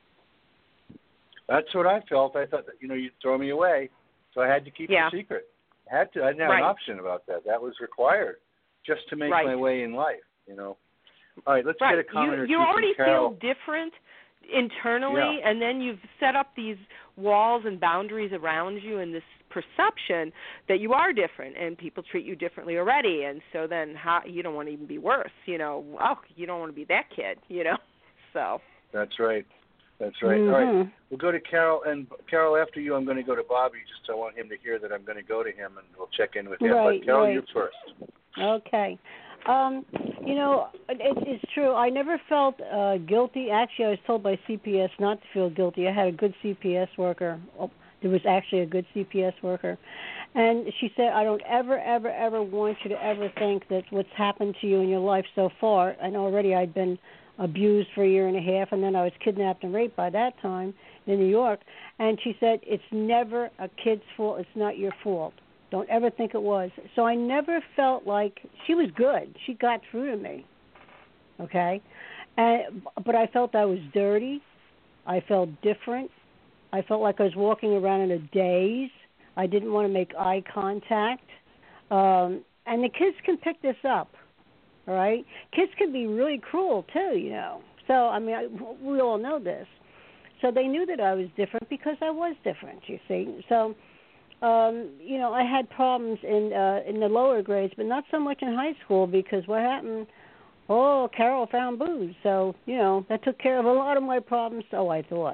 That's what I felt. I thought that, you know, you'd throw me away, so I had to keep yeah. the secret. I had to. I didn't have right. an option about that. That was required just to make right. my way in life, you know. All right, let's right. get a comment you, or two you from already Carol. feel different internally, Yeah. and then you've set up these walls and boundaries around you and this perception that you are different and people treat you differently already, and so then how you don't want to even be worse, you know. Oh, you don't want to be that kid, you know. So That's right. That's right. Mm-hmm. All right, we'll go to Carol, and Carol, after you, I'm going to go to Bobby, just so I want him to hear that I'm going to go to him, and we'll check in with him. Right, But Carol, right. you first. Okay. Um, you know, it, it's true. I never felt uh, guilty. Actually, I was told by C P S not to feel guilty. I had a good C P S worker. Oh, there was actually a good C P S worker. And she said, I don't ever, ever, ever want you to ever think that what's happened to you in your life so far, and already I'd been abused for a year and a half, and then I was kidnapped and raped by that time in New York. And she said, it's never a kid's fault. It's not your fault. Don't ever think it was. So I never felt like she was good. She got through to me, okay? And, but I felt I was dirty. I felt different. I felt like I was walking around in a daze. I didn't want to make eye contact. Um, and the kids can pick this up, all right? Kids can be really cruel, too, you know. So, I mean, I, we all know this. So they knew that I was different because I was different, you see. So... Um, you know, I had problems in uh, in the lower grades, but not so much in high school because what happened, oh, Carol found booze. So, you know, that took care of a lot of my problems, so I thought.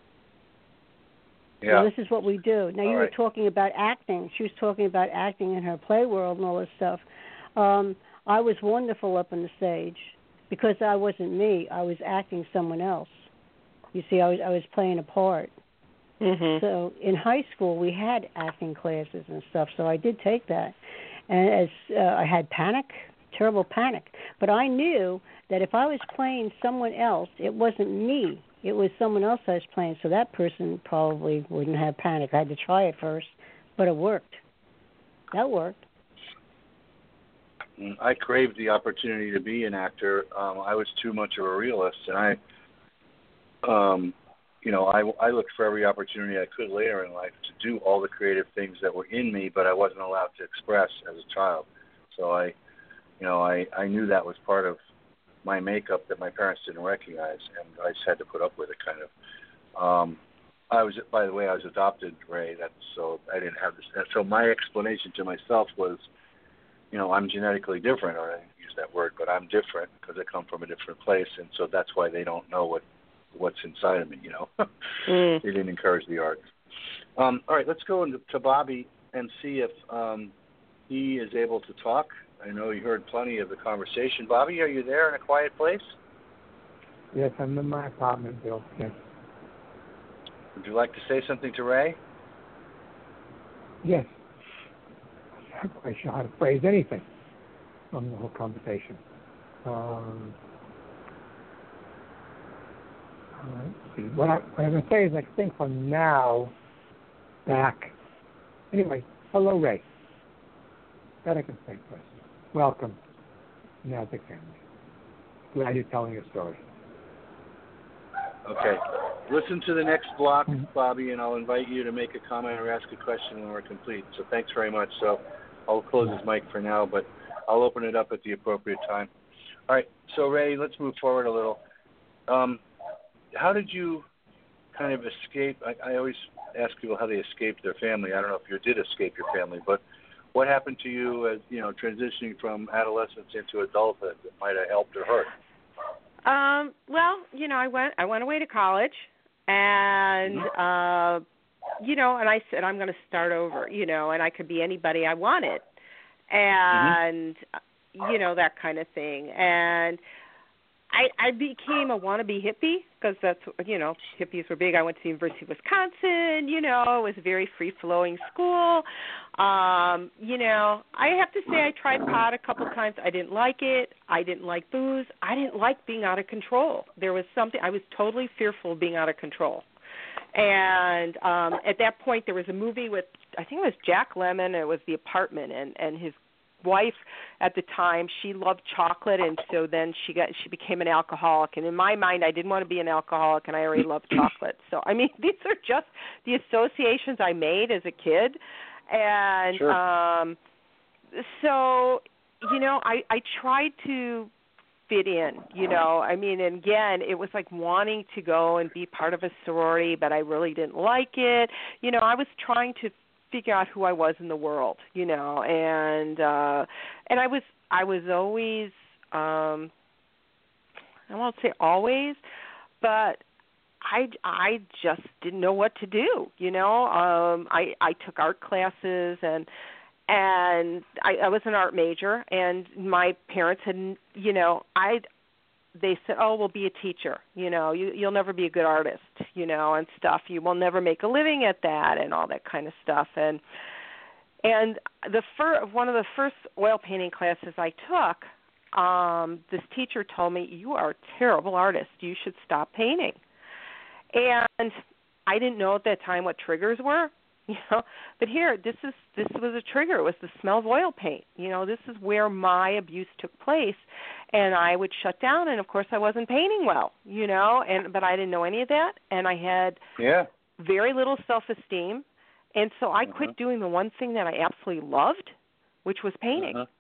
Yeah. So this is what we do. Now, All you right. were talking about acting. She was talking about acting in her play world and all this stuff. Um, I was wonderful up on the stage because I wasn't me. I was acting someone else. You see, I was I was playing a part. mhm. So in high school, we had acting classes and stuff, so I did take that. And as uh, I had panic, terrible panic. But I knew that if I was playing someone else, it wasn't me. It was someone else I was playing, so that person probably wouldn't have panic. I had to try it first, but it worked. That worked. I craved the opportunity to be an actor. Um, I was too much of a realist, and I... Um, You know, I, I looked for every opportunity I could later in life to do all the creative things that were in me, but I wasn't allowed to express as a child. So I, you know, I, I knew that was part of my makeup that my parents didn't recognize, and I just had to put up with it, kind of. Um, I was, by the way, I was adopted, Ray. That's so I didn't have this. So my explanation to myself was, you know, I'm genetically different, or I didn't use that word, but I'm different because I come from a different place, and so that's why they don't know what. what's inside of me, you know. Mm. They didn't encourage the arts. Um, all right, let's go into, to Bobby and see if um, he is able to talk. I know you heard plenty of the conversation. Bobby, are you there in a quiet place? Yes, I'm in my apartment, Bill. Yes. Would you like to say something to Ray? Yes. I'm not quite sure how to phrase anything from the whole conversation. Um, Let's see. What, I, what I'm going to say is I think from now back. Anyway, hello, Ray. That I can say first. Welcome to Nasdaq family. Glad you're telling your story. Okay. Listen to the next block, Mm-hmm. Bobby, and I'll invite you to make a comment or ask a question when we're complete. So thanks very much. So I'll close his mic for now, but I'll open it up at the appropriate time. All right. So, Ray, let's move forward a little. Um, How did you kind of escape? I, I always ask people how they escaped their family. I don't know if you did escape your family, but what happened to you as, you know, transitioning from adolescence into adulthood that might have helped or hurt? Um, well, you know, I went I went away to college, and uh, you know, and I said I'm going to start over, you know, and I could be anybody I wanted, and mm-hmm. you know, that kind of thing, and I, I became a wannabe hippie because that's, you know, hippies were big. I went to the University of Wisconsin, you know, it was a very free-flowing school. Um, you know, I have to say I tried pot a couple times. I didn't like it. I didn't like booze. I didn't like being out of control. There was something, I was totally fearful of being out of control. And um, at that point there was a movie with, I think it was Jack Lemmon. It was The Apartment, and, and his wife at the time, she loved chocolate, and so then she got she became an alcoholic. And in my mind, I didn't want to be an alcoholic, and I already loved chocolate. So I mean, these are just the associations I made as a kid, and sure. um, so you know, I I tried to fit in, you know. I mean, and again, it was like wanting to go and be part of a sorority, but I really didn't like it. You know, I was trying to figure out who I was in the world, you know, and uh, and I was I was always um, I won't say always, but I, I just didn't know what to do, you know. Um, I I took art classes and and I, I was an art major, and my parents had, you know, I they said, oh, well, be a teacher, you know, you you'll never be a good artist, you know, and stuff. You will never make a living at that, and all that kind of stuff. And and the fir- one of the first oil painting classes I took, um, this teacher told me, you are a terrible artist. You should stop painting. And I didn't know at that time what triggers were, you know. But here, this is this was a trigger. It was the smell of oil paint. You know, this is where my abuse took place, and I would shut down. And of course, I wasn't painting well, you know. And but I didn't know any of that, and I had yeah. very little self-esteem, and so I uh-huh. quit doing the one thing that I absolutely loved, which was painting. Uh-huh.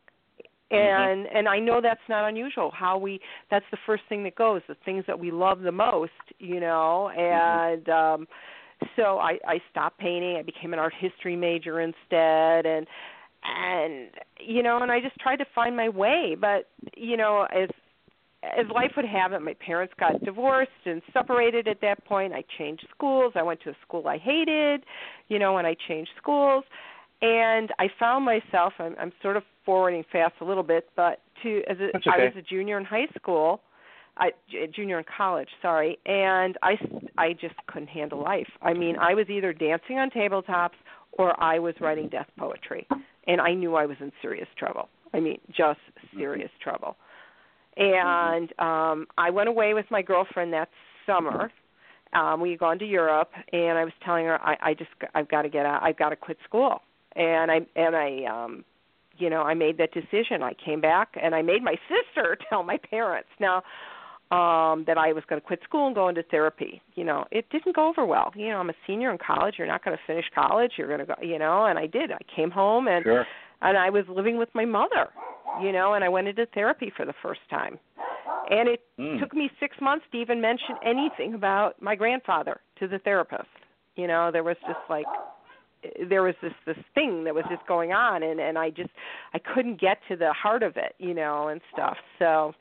And and I know that's not unusual. How we that's the first thing that goes, the things that we love the most, you know. And um, so I, I stopped painting. I became an art history major instead, and and you know, and I just tried to find my way. But you know, as as life would have it, my parents got divorced and separated at that point. I changed schools. I went to a school I hated, you know, when I changed schools. And I found myself, I'm, I'm sort of forwarding fast a little bit, but to as a, That's okay. I was a junior in high school, I, junior in college, sorry, and I, I just couldn't handle life. I mean, I was either dancing on tabletops or I was writing death poetry, and I knew I was in serious trouble. I mean, just serious mm-hmm. trouble. And um, I went away with my girlfriend that summer. Um, we had gone to Europe, and I was telling her, I, I just, I've got to get out. I've got to quit school. And I, and I, um, you know, I made that decision. I came back, and I made my sister tell my parents now um, that I was going to quit school and go into therapy. You know, it didn't go over well. You know, I'm a senior in college. You're not going to finish college. You're going to go, you know, and I did. I came home, and sure. and I was living with my mother, you know, and I went into therapy for the first time. And it mm. took me six months to even mention anything about my grandfather to the therapist. You know, there was just like, there was this, this thing that was just going on, and, and I just, I couldn't get to the heart of it, you know, and stuff. So.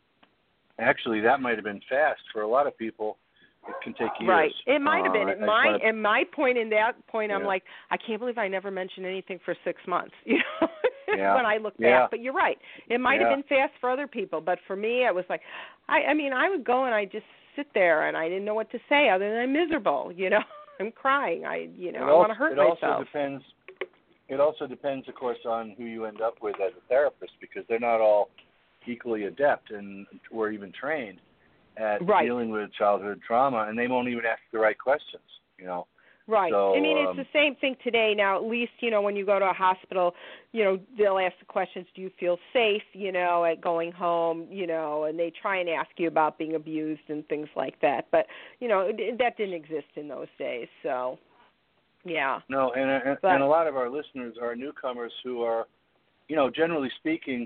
Actually, that might have been fast. For a lot of people, it can take years. Right. It might have been. Uh, At my, wanna... at my point in that point, yeah. I'm like, I can't believe I never mentioned anything for six months, you know, yeah. when I look back. Yeah. But you're right. It might yeah. have been fast for other people, but for me, it was like, I, I mean, I would go and I just sit there, and I didn't know what to say other than I'm miserable, you know. I'm crying. I, you know, it I want to hurt it myself. It also depends. It also depends, of course, on who you end up with as a therapist, because they're not all equally adept and or even trained at right. dealing with childhood trauma, and they won't even ask the right questions. You know. Right. So, I mean, it's um, the same thing today. Now, at least, you know, when you go to a hospital, you know, they'll ask the questions, do you feel safe, you know, at going home, you know, and they try and ask you about being abused and things like that. But, you know, that didn't exist in those days. So, yeah. No, and, and, but, and a lot of our listeners are newcomers who are, you know, generally speaking,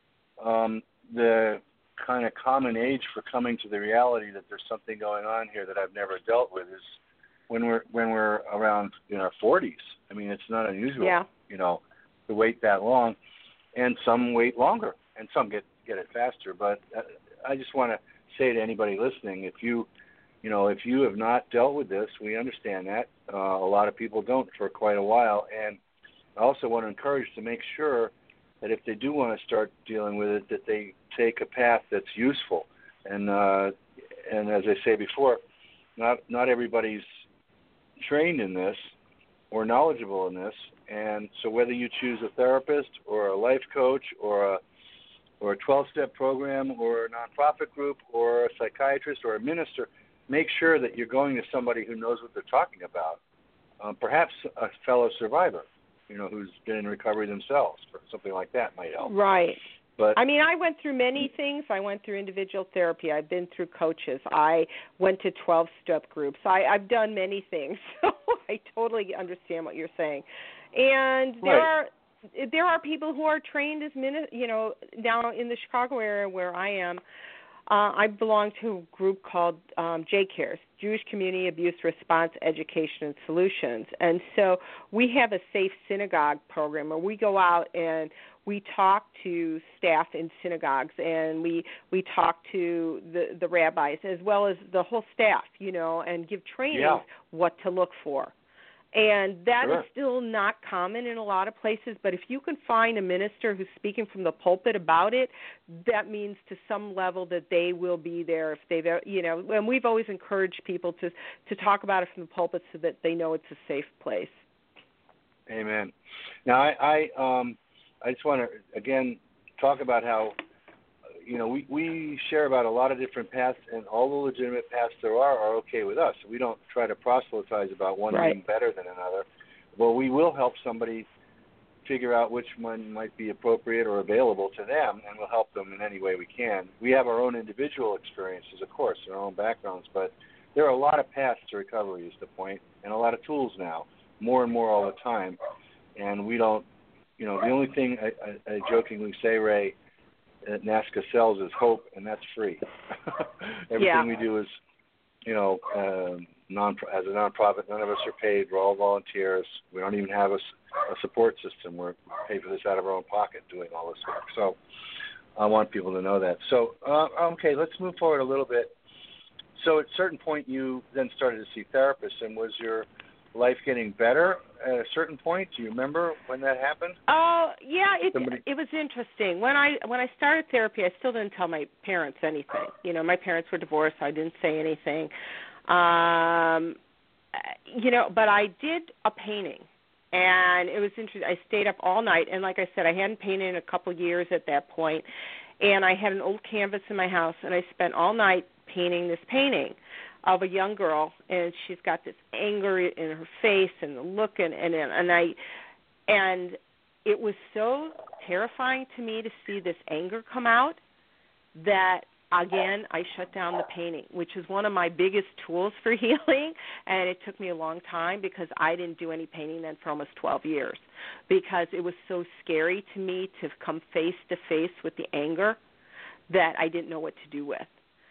um, the kind of common age for coming to the reality that there's something going on here that I've never dealt with is when we're when we're around in our forties. I mean, it's not unusual, yeah. you know, to wait that long, and some wait longer, and some get get it faster. But I just want to say to anybody listening, if you, you know, if you have not dealt with this, we understand that. Uh, a lot of people don't for quite a while, and I also want to encourage to make sure that if they do want to start dealing with it, that they take a path that's useful. And uh, and as I say before, not not everybody's trained in this or knowledgeable in this, and so whether you choose a therapist or a life coach or a or a twelve-step program or a nonprofit group or a psychiatrist or a minister, make sure that you're going to somebody who knows what they're talking about, um, perhaps a fellow survivor, you know, who's been in recovery themselves, or something like that might help. Right. But I mean, I went through many things. I went through individual therapy. I've been through coaches. I went to twelve-step groups. I, I've done many things, so I totally understand what you're saying. And there right. are there are people who are trained as, mini- you know, now in the Chicago area where I am, uh, I belong to a group called um, J CARES, Jewish Community Abuse Response Education and Solutions. And so we have a safe synagogue program where we go out and we talk to staff in synagogues, and we, we talk to the, the rabbis as well as the whole staff, you know, and give trainings Yeah. what to look for. And that Sure. is still not common in a lot of places, but if you can find a minister who's speaking from the pulpit about it, that means to some level that they will be there if they've, you know, and we've always encouraged people to, to talk about it from the pulpit so that they know it's a safe place. Amen. Now, I, I, um, I just want to, again, talk about how, you know, we, we share about a lot of different paths, and all the legitimate paths there are are okay with us. We don't try to proselytize about one Right. being better than another. Well, we will help somebody figure out which one might be appropriate or available to them, and we'll help them in any way we can. We have our own individual experiences, of course, our own backgrounds, but there are a lot of paths to recovery is the point, and a lot of tools now, more and more all the time. And we don't, you know, the only thing I, I, I jokingly say, Ray, that NAASCA sells is hope, and that's free. Everything Yeah. we do is, you know, uh, non as a nonprofit. None of us are paid. We're all volunteers. We don't even have a, a support system. We're paid for this out of our own pocket doing all this work. So I want people to know that. So, uh, okay, let's move forward a little bit. So at a certain point, you then started to see therapists, and was your life getting better at a certain point? Do you remember when that happened? Oh, yeah, it Somebody- it was interesting. When I when I started therapy, I still didn't tell my parents anything. You know, my parents were divorced, so I didn't say anything. Um, you know, but I did a painting, and it was interesting. I stayed up all night, and like I said, I hadn't painted in a couple of years at that point, and I had an old canvas in my house, and I spent all night painting this painting of a young girl, and she's got this anger in her face and the look, and and and I, and it was so terrifying to me to see this anger come out that again I shut down the painting, which is one of my biggest tools for healing, and it took me a long time because I didn't do any painting then for almost twelve years because it was so scary to me to come face to face with the anger that I didn't know what to do with.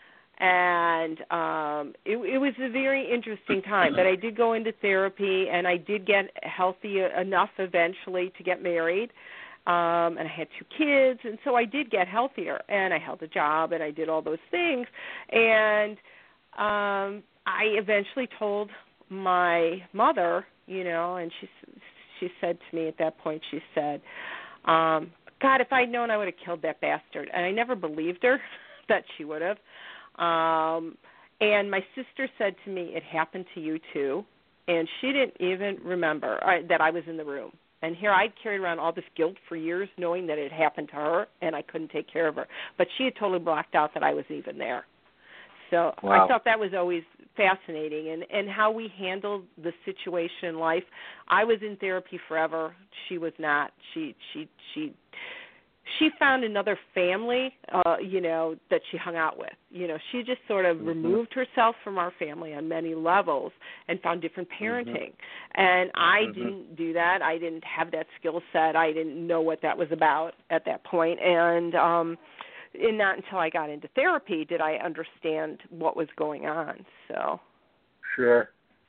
And um, it, it was a very interesting time. But I did go into therapy, and I did get healthy enough eventually to get married. Um, and I had two kids, and so I did get healthier. And I held a job, and I did all those things. And um, I eventually told my mother, you know, and she she said to me at that point, she said, um, God, if I'd known, I would have killed that bastard. And I never believed her that she would have. Um, and my sister said to me, it happened to you too, and she didn't even remember uh, that I was in the room. And here I'd carried around all this guilt for years knowing that it happened to her, and I couldn't take care of her. But she had totally blocked out that I was even there. So Wow. I thought that was always fascinating, and, and how we handled the situation in life. I was in therapy forever. She was not. She, she, she... She found another family, uh, you know, that she hung out with. You know, she just sort of mm-hmm. removed herself from our family on many levels and found different parenting. Mm-hmm. And I mm-hmm. didn't do that. I didn't have that skill set. I didn't know what that was about at that point. And, um, and not until I got into therapy did I understand what was going on. So. Sure.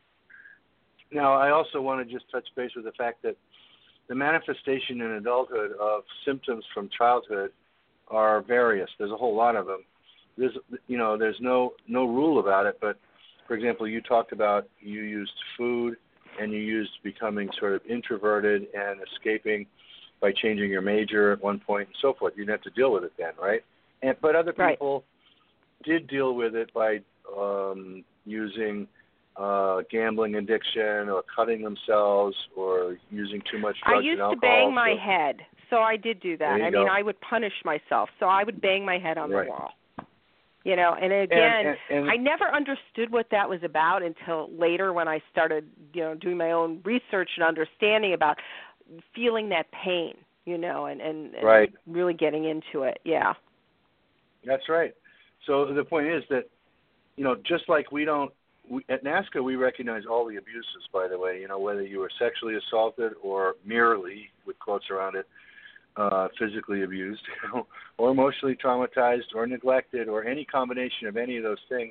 Now, I also want to just touch base with the fact that the manifestation in adulthood of symptoms from childhood are various. There's a whole lot of them. There's, you know, there's no no rule about it. But, for example, you talked about you used food and you used becoming sort of introverted and escaping by changing your major at one point and so forth. You didn't have to deal with it then, right? And but other people right. did deal with it by um, using Uh, gambling addiction or cutting themselves or using too much drugs I used and alcohol. to bang my so, head, so I did do that. I go. mean, I would punish myself, so I would bang my head on right. the wall. You know, and again, and, and, and, I never understood what that was about until later when I started, you know, doing my own research and understanding about feeling that pain, you know, and, and, and right. really getting into it. Yeah. That's right. So the point is that, you know, just like we don't we, at NAASCA, we recognize all the abuses, by the way, you know, whether you were sexually assaulted or merely, with quotes around it, uh, physically abused, you know, or emotionally traumatized or neglected or any combination of any of those things.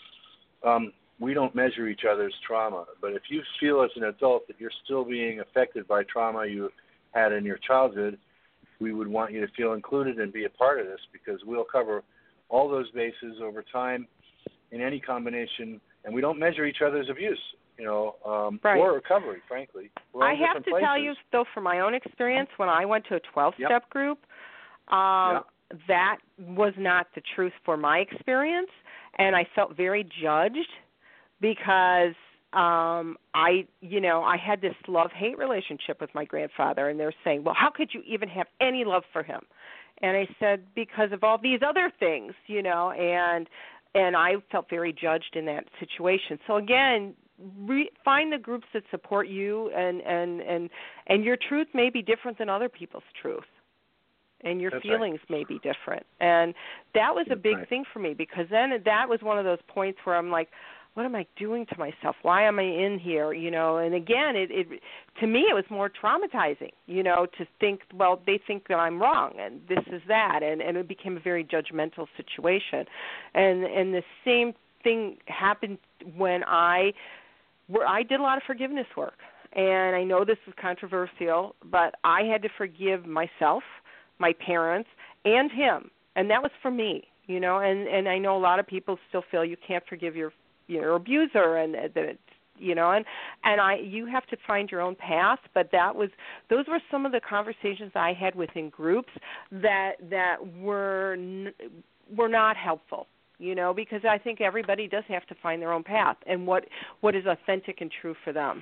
Um, we don't measure each other's trauma. But if you feel as an adult that you're still being affected by trauma you had in your childhood, we would want you to feel included and be a part of this, because we'll cover all those bases over time in any combination, and we don't measure each other's abuse, you know, um, right. or recovery, frankly. We're I have to places. tell you, though, from my own experience, when I went to a twelve-step yep. group, um, yep. that was not the truth for my experience, and I felt very judged because um, I, you know, I had this love-hate relationship with my grandfather, and they're saying, well, how could you even have any love for him? And I said, because of all these other things, you know, and and I felt very judged in that situation. So again, re- find the groups that support you, and, and, and, and your truth may be different than other people's truth, and your That's feelings right. may be different. And that was a big right. thing for me, because then that was one of those points where I'm like, what am I doing to myself? Why am I in here? You know, and again, it, it to me it was more traumatizing, you know, to think, well, they think that I'm wrong and this is that, and, and it became a very judgmental situation. And and the same thing happened when I where I did a lot of forgiveness work. And I know this is controversial, but I had to forgive myself, my parents, and him. And that was for me, you know, and, and I know a lot of people still feel you can't forgive your your abuser, and that it's, you know, and and I you have to find your own path. But that was those were some of the conversations I had within groups that that were were not helpful, you know, because I think everybody does have to find their own path and what what is authentic and true for them.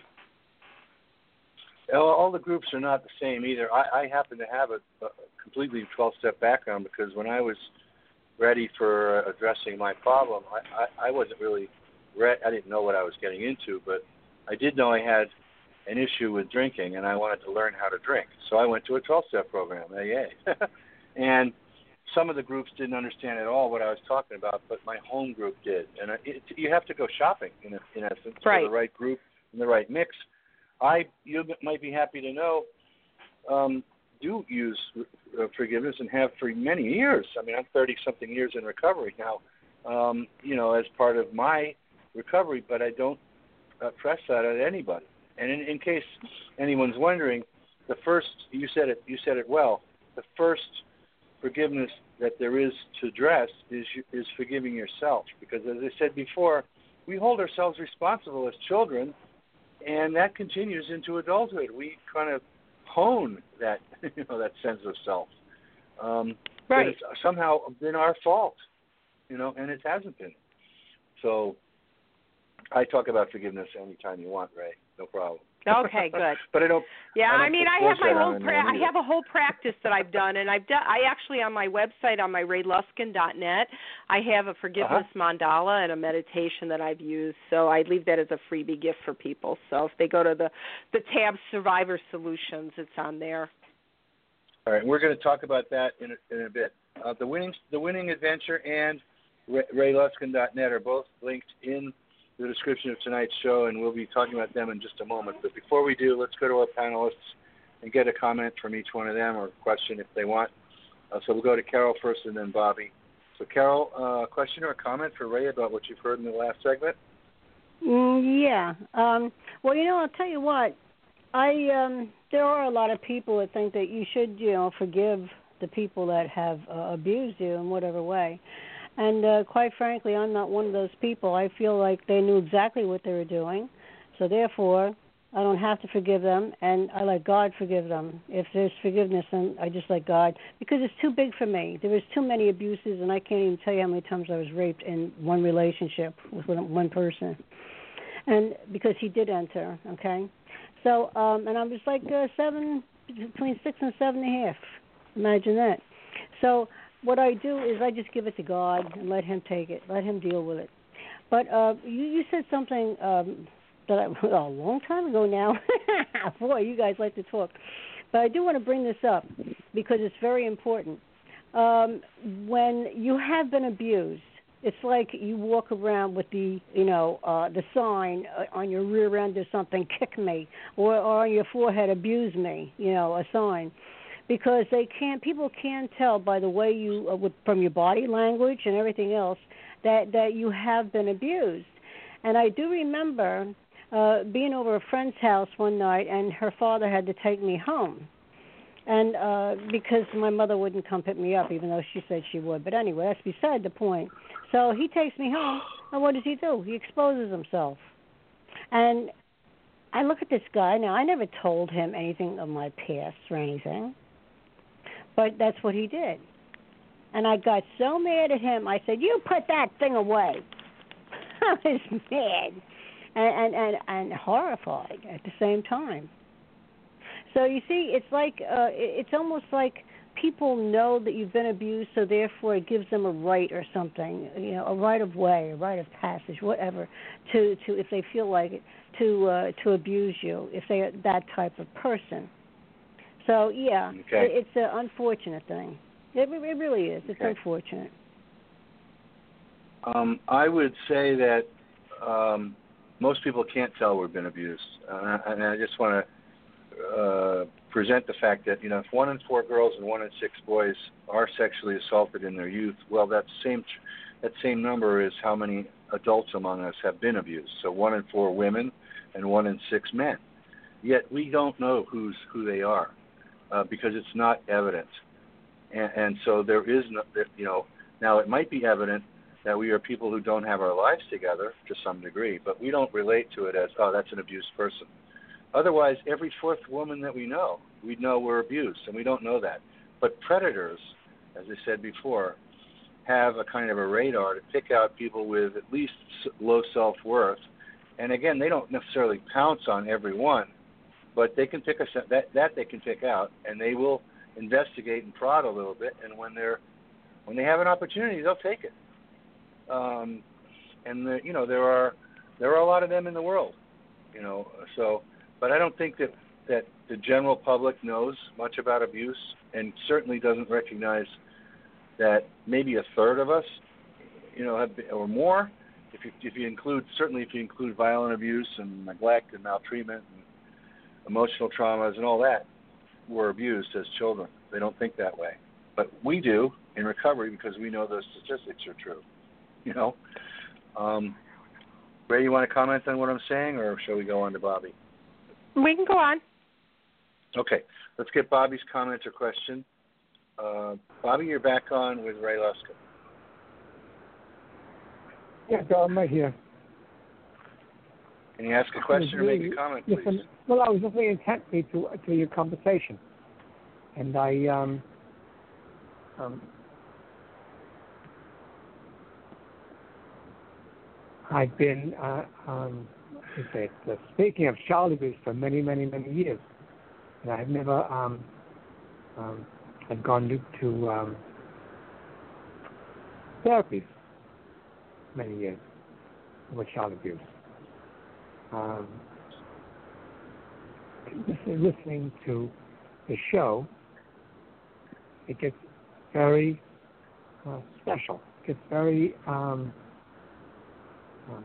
All the groups are not the same either. I, I happen to have a, a completely twelve-step background, because when I was ready for addressing my problem, I, I, I wasn't really ready. I didn't know what I was getting into, but I did know I had an issue with drinking, and I wanted to learn how to drink. So I went to a twelve-step program, A A. And some of the groups didn't understand at all what I was talking about, but my home group did. And it, you have to go shopping, in, in essence, right. for the right group and the right mix. I you might be happy to know, um, do use uh, forgiveness and have for many years. I mean, I'm thirty-something years in recovery now, um, you know, as part of my recovery, but I don't uh, press that on anybody. And in, in case anyone's wondering, the first, you said it, you said it well, the first forgiveness that there is to address is is forgiving yourself, because as I said before, we hold ourselves responsible as children, and that continues into adulthood. We kind of hone that, you know, that sense of self. Um, right. But it's somehow been our fault, you know, and it hasn't been. So I talk about forgiveness anytime you want, Ray. No problem. Okay, good. But I don't. Yeah, I, don't I mean, I have my whole pra- I have a whole practice that I've done, and I've done. I actually on my website on my ray luskin dot net, I have a forgiveness uh-huh. mandala and a meditation that I've used. So I leave that as a freebie gift for people. So if they go to the the tab Survivor Solutions, it's on there. All right, we're going to talk about that in a, in a bit. Uh, the winning the winning adventure and ray luskin dot net are both linked in the description of tonight's show, and we'll be talking about them in just a moment. But before we do, let's go to our panelists and get a comment from each one of them, or a question if they want. Uh, so we'll go to Carol first and then Bobby. So Carol, a uh, question or a comment for Ray about what you've heard in the last segment? Mm, yeah. Um, well, you know, I'll tell you what. I um, there are a lot of people that think that you should, you know, forgive the people that have uh, abused you in whatever way. And uh, quite frankly, I'm not one of those people. I feel like they knew exactly what they were doing. So therefore, I don't have to forgive them, and I let God forgive them. If there's forgiveness, then I just let God, because it's too big for me. There was too many abuses, and I can't even tell you how many times I was raped in one relationship with one person. And because he did enter, okay? So, um, and I was like uh, seven, between six and seven and a half. Imagine that. So what I do is I just give it to God and let him take it, let him deal with it. But uh, you, you said something um, that I, oh, a long time ago now. Boy, you guys like to talk. But I do want to bring this up because it's very important. Um, when you have been abused, It's like you walk around with the, you know, uh, the sign uh, on your rear end or something, kick me, or, or on your forehead, abuse me, you know, a sign. Because they can't, people can tell by the way you, uh, with, from your body language and everything else, that, that you have been abused. And I do remember uh, being over a friend's house one night, and her father had to take me home. And uh, because my mother wouldn't come pick me up, even though she said she would. But anyway, that's beside the point. So he takes me home, and what does he do? He exposes himself. And I look at this guy. Now, I never told him anything of my past or anything, but that's what he did. And I got so mad at him, I said, you put that thing away. I was mad and, and, and, and horrified at the same time. So you see, it's like uh, it's almost like people know that you've been abused, so therefore it gives them a right or something, you know, a right of way, a right of passage, whatever, to, to if they feel like it, to uh, to abuse you, if they are that type of person. So yeah, okay. it, it's an unfortunate thing. It, it really is. It's okay. unfortunate. Um, I would say that um, most people can't tell we've been abused, uh, and I just want to. Uh, present the fact that, you know, if one in four girls and one in six boys are sexually assaulted in their youth, well, that same that same number is how many adults among us have been abused. So one in four women and one in six men. Yet we don't know who's who they are uh, because it's not evident. And, and so there is no, you know, now it might be evident that we are people who don't have our lives together to some degree, but we don't relate to it as, oh, that's an abused person. Otherwise, every fourth woman that we know, we know we're abused, and we don't know that. But predators, as I said before, have a kind of a radar to pick out people with at least low self-worth. And again, they don't necessarily pounce on every one, but they can pick us that that they can pick out, and they will investigate and prod a little bit. And when they're when they have an opportunity, they'll take it. Um, and the, you know, there are there are a lot of them in the world, you know, so. But I don't think that, that the general public knows much about abuse, and certainly doesn't recognize that maybe a third of us, you know, have been, or more, if you if you include certainly if you include violent abuse and neglect and maltreatment and emotional traumas and all that, were abused as children. They don't think that way, but we do in recovery because we know those statistics are true. You know, um, Ray, you want to comment on what I'm saying, or shall we go on to Bobby? We can go on. Okay, let's get Bobby's comment or question. Uh, Bobby, you're back on with Ray Luska. Yeah, Bill, I'm right here. Can you ask a question or make a comment, please? Listen, well, I was listening intently to to your conversation, and I um, um, I've been uh, um. Say, uh, speaking of child abuse for many, many, many years, and I've never um, um, had gone to, to um, therapy many years with child abuse. Um, listening to the show, it gets very uh, special. It gets very um, um,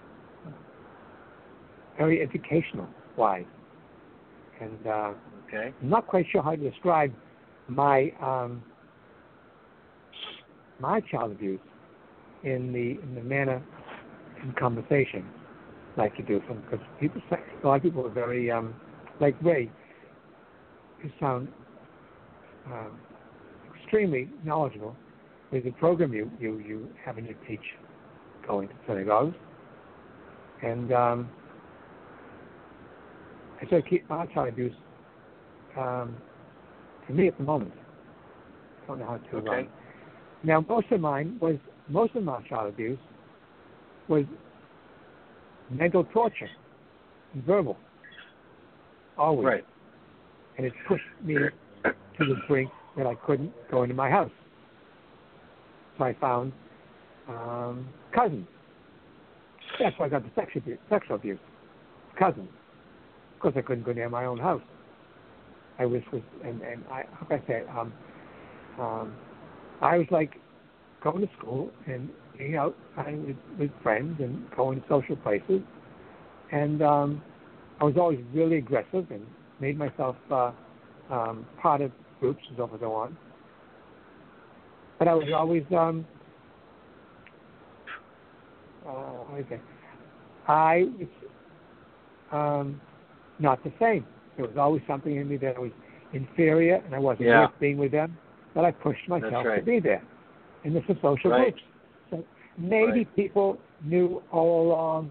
very educational wise, and uh, okay. I'm not quite sure how to describe my um, my child abuse in the in the manner in conversation like you do, because people say, a lot of people are very um, like Ray. You sound um, extremely knowledgeable with the program you you you have in your teach going to synagogues, and um, I try to keep my child abuse um, to me at the moment. I don't know how to. Okay. Um, now, most of mine was most of my child abuse was mental torture, and verbal, always. Right. And it pushed me to the brink that I couldn't go into my house. So I found um, cousins. That's why I got the sexual abuse. Sexual abuse. Cousins. Of course, I couldn't go near my own house. I was, was and, and I, how can I say it? Um, um, I was like going to school, and being out with, with friends and going to social places. And um, I was always really aggressive and made myself uh, um, part of groups and so on. But I was always, um, uh, okay, I was um, not the same. There was always something in me that I was inferior and I wasn't yeah. worth being with them, but I pushed myself right. to be there. And this is social right. groups. So maybe right. people knew all along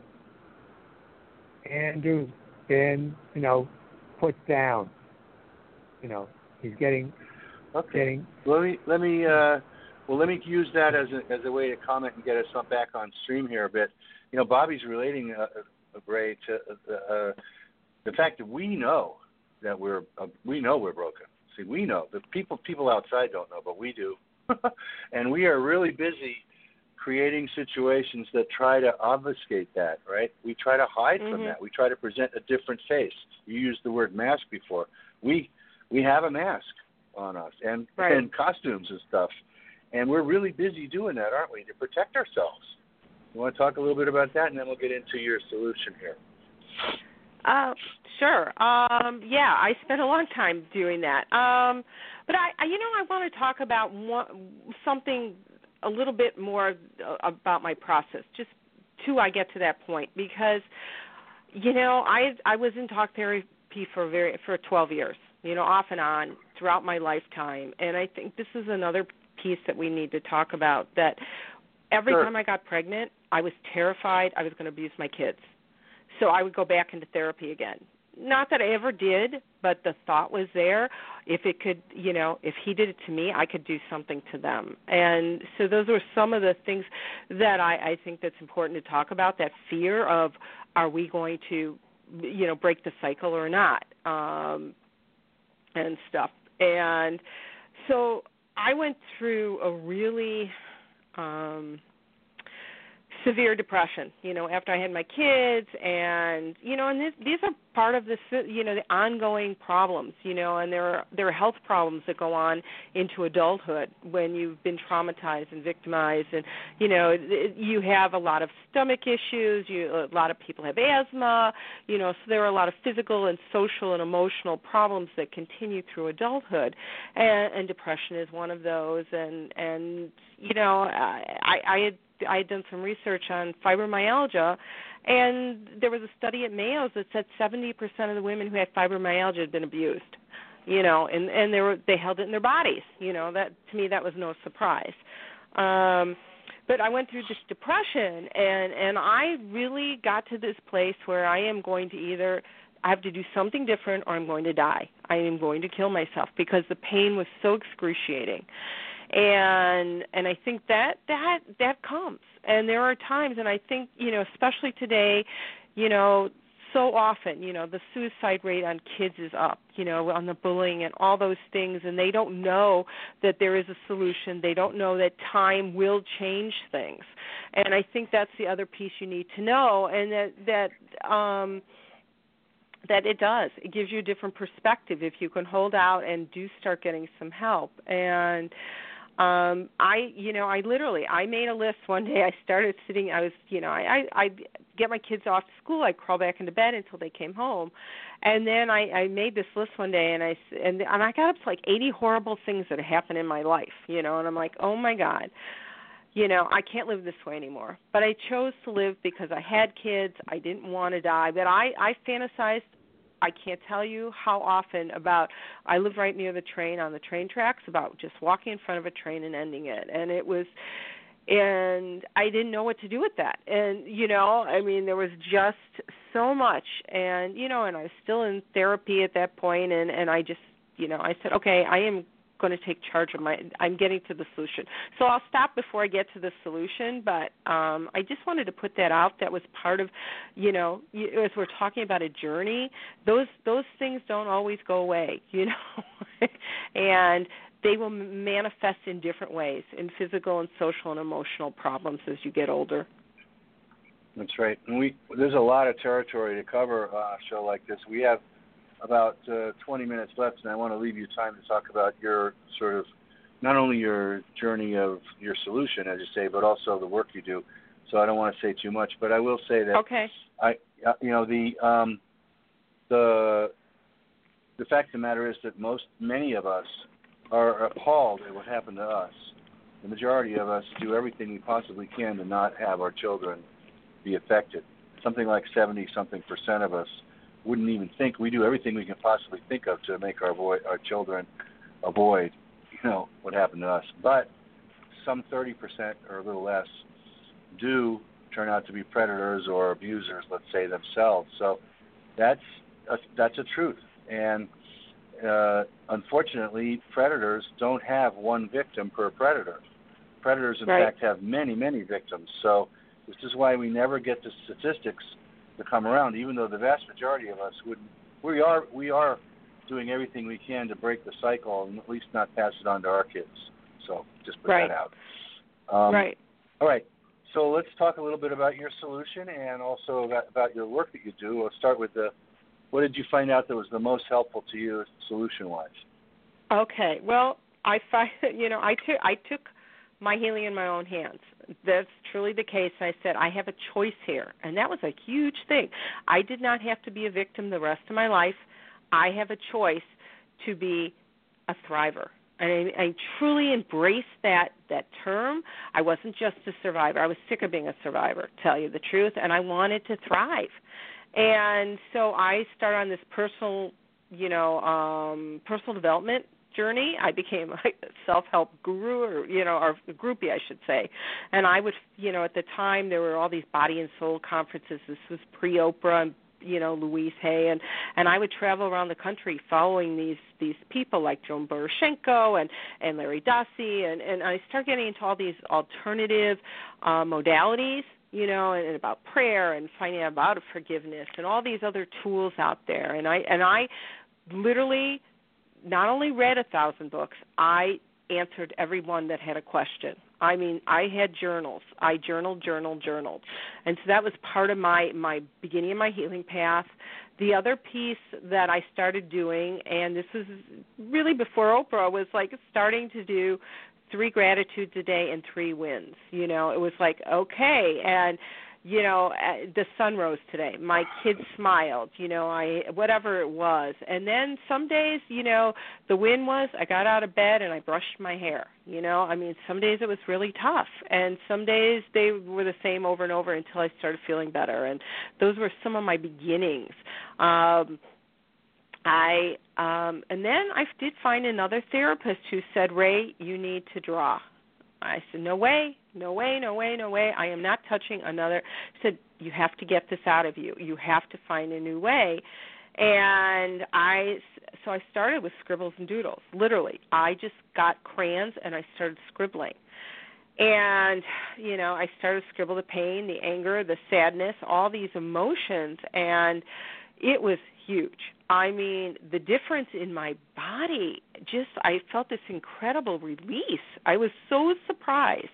Andrew's been, you know, put down. You know, he's getting, okay. getting. Let me let me uh, well let me use that as a as a way to comment and get us on back on stream here a bit. You know, Bobby's relating, uh, uh, Ray, to uh, uh, the fact that we know that we're uh, we know we're broken. See, we know the people people outside don't know, but we do, and we are really busy creating situations that try to obfuscate that, right? We try to hide mm-hmm. from that. We try to present a different face. You used the word mask before. We we have a mask on us and, right. and costumes and stuff, and we're really busy doing that, aren't we, to protect ourselves? You want to talk a little bit about that, and then we'll get into your solution here. Uh, sure. Um, yeah, I spent a long time doing that. Um, but I, I, you know, I want to talk about one, something a little bit more about my process, just till I get to that point, because, you know, I I was in talk therapy for very for twelve years, you know, off and on throughout my lifetime, and I think this is another piece that we need to talk about. That every sure. time I got pregnant, I was terrified I was going to abuse my kids, so I would go back into therapy again. Not that I ever did, but the thought was there. If it could, you know, if he did it to me, I could do something to them. And so those were some of the things that I, I think that's important to talk about, that fear of, are we going to, you know, break the cycle or not, um, and stuff. And so I went through a really um, severe depression, you know, after I had my kids, and, you know, and this, these are part of the, you know, the ongoing problems, you know, and there are, there are health problems that go on into adulthood when you've been traumatized and victimized, and, you know, you have a lot of stomach issues, you, a lot of people have asthma, you know, so there are a lot of physical and social and emotional problems that continue through adulthood, and, and depression is one of those, and, and you know, I, I had I had done some research on fibromyalgia, and there was a study at Mayo's that said seventy percent of the women who had fibromyalgia had been abused, you know, and, and they were they held it in their bodies. You know, that to me that was no surprise. Um, but I went through this depression, and, and I really got to this place where I am going to either I have to do something different or I'm going to die. I am going to kill myself because the pain was so excruciating. And and I think that that that comes, and there are times, and I think, you know, especially today, you know, so often, you know, the suicide rate on kids is up, you know, on the bullying and all those things, and they don't know that there is a solution. They don't know that time will change things, and I think that's the other piece you need to know, and that that um, that it does. It gives you a different perspective if you can hold out and do start getting some help. And Um, I, you know, I literally, I made a list one day. I started sitting, I was, you know, I, I, I'd get my kids off to school. I'd crawl back into bed until they came home. And then I, I made this list one day, and I, and, and I got up to like eighty horrible things that happened in my life, you know, and I'm like, oh my God, you know, I can't live this way anymore. But I chose to live because I had kids. I didn't want to die. But I, I fantasized, I can't tell you how often about, I live right near the train, on the train tracks, about just walking in front of a train and ending it. And it was, and I didn't know what to do with that. And, you know, I mean, there was just so much. And, you know, and I was still in therapy at that point, and, and I just, you know, I said, okay, I am going to take charge of my, I'm getting to the solution. So I'll stop before I get to the solution, but um, I just wanted to put that out. That was part of, you know, as we're talking about a journey, those those things don't always go away, you know, and they will manifest in different ways, in physical and social and emotional problems as you get older. That's right. And we there's a lot of territory to cover on a show like this. We have about uh, twenty minutes left, and I want to leave you time to talk about your sort of not only your journey of your solution, as you say, but also the work you do. So I don't want to say too much, but I will say that okay. I, uh, you know, the um, the the fact of the matter is that most many of us are appalled at what happened to us. The majority of us do everything we possibly can to not have our children be affected. Something like seventy-something percent of us wouldn't even think. We do everything we can possibly think of to make our boy, our children avoid, you know, what happened to us. But some thirty percent or a little less do turn out to be predators or abusers, let's say, themselves. So that's a, that's a truth. And uh, unfortunately, predators don't have one victim per predator. Predators, in right. fact, have many, many victims. So this is why we never get the statistics to come around, even though the vast majority of us would. We are we are doing everything we can to break the cycle and at least not pass it on to our kids. So just put right. that out. Um, right. All right. So let's talk a little bit about your solution and also about, about your work that you do. We'll start with the, what did you find out that was the most helpful to you solution-wise? Okay. Well, I find, you know, I took I took my healing in my own hands. That's truly the case. I said, I have a choice here, and that was a huge thing. I did not have to be a victim the rest of my life. I have a choice to be a thriver. And I, I truly embraced that, that term. I wasn't just a survivor. I was sick of being a survivor, to tell you the truth, and I wanted to thrive. And so I started on this personal, you know, um, personal development journey. I became a self-help guru, or, you know, or groupie, I should say. And I would, you know, at the time there were all these body and soul conferences. This was pre-Oprah and, you know, Louise Hay, and, and I would travel around the country following these these people like Joan Borysenko and, and Larry Dossey, and, and I started getting into all these alternative uh, modalities, you know, and, and about prayer and finding out about forgiveness and all these other tools out there. And I and I literally not only read a thousand books, I answered every one that had a question. I mean, I had journals. I journaled, journaled, journaled. And so that was part of my, my beginning of my healing path. The other piece that I started doing, and this was really before Oprah, was like starting to do three gratitudes a day and three wins. You know, it was like, okay, and you know, the sun rose today. My kids smiled, you know, I whatever it was. And then some days, you know, the win was I got out of bed and I brushed my hair. You know, I mean, some days it was really tough. And some days they were the same over and over until I started feeling better. And those were some of my beginnings. Um, I um, and then I did find another therapist who said, Ray, you need to draw. I said, no way, no way, no way, no way. I am not touching another. I said, you have to get this out of you. You have to find a new way. And I, so I started with scribbles and doodles, literally. I just got crayons and I started scribbling. And, you know, I started to scribble the pain, the anger, the sadness, all these emotions, and it was huge. I mean, the difference in my body, just I felt this incredible release. I was so surprised.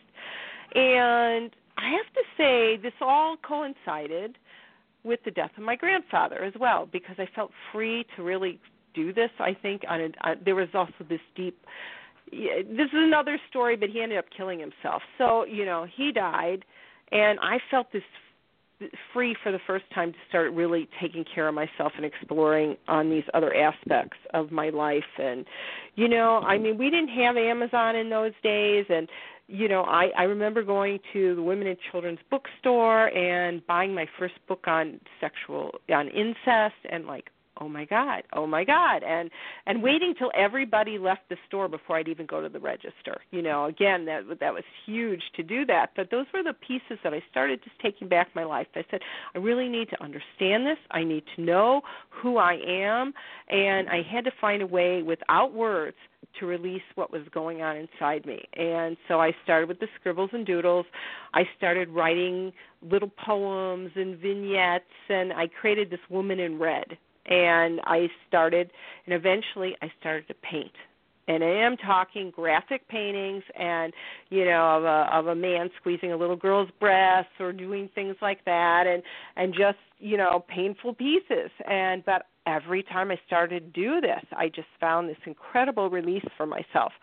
And I have to say this all coincided with the death of my grandfather as well, because I felt free to really do this, I think. On a, uh, there was also this deep, this is another story, but he ended up killing himself. So, you know, he died, and I felt this free for the first time to start really taking care of myself and exploring on these other aspects of my life. And, you know, I mean, we didn't have Amazon in those days, and, you know, I, I remember going to the Women and Children's Bookstore and buying my first book on sexual, on incest, and like, oh my God, oh my God, and and waiting till everybody left the store before I'd even go to the register. You know, again, that that was huge to do that, but those were the pieces that I started just taking back my life. I said, I really need to understand this. I need to know who I am, and I had to find a way without words to release what was going on inside me. And so I started with the scribbles and doodles. I started writing little poems and vignettes, and I created this Woman in Red. And I started, and eventually I started to paint. And I am talking graphic paintings and, you know, of a, of a man squeezing a little girl's breasts or doing things like that, and, and just, you know, painful pieces. And but every time I started to do this, I just found this incredible release for myself.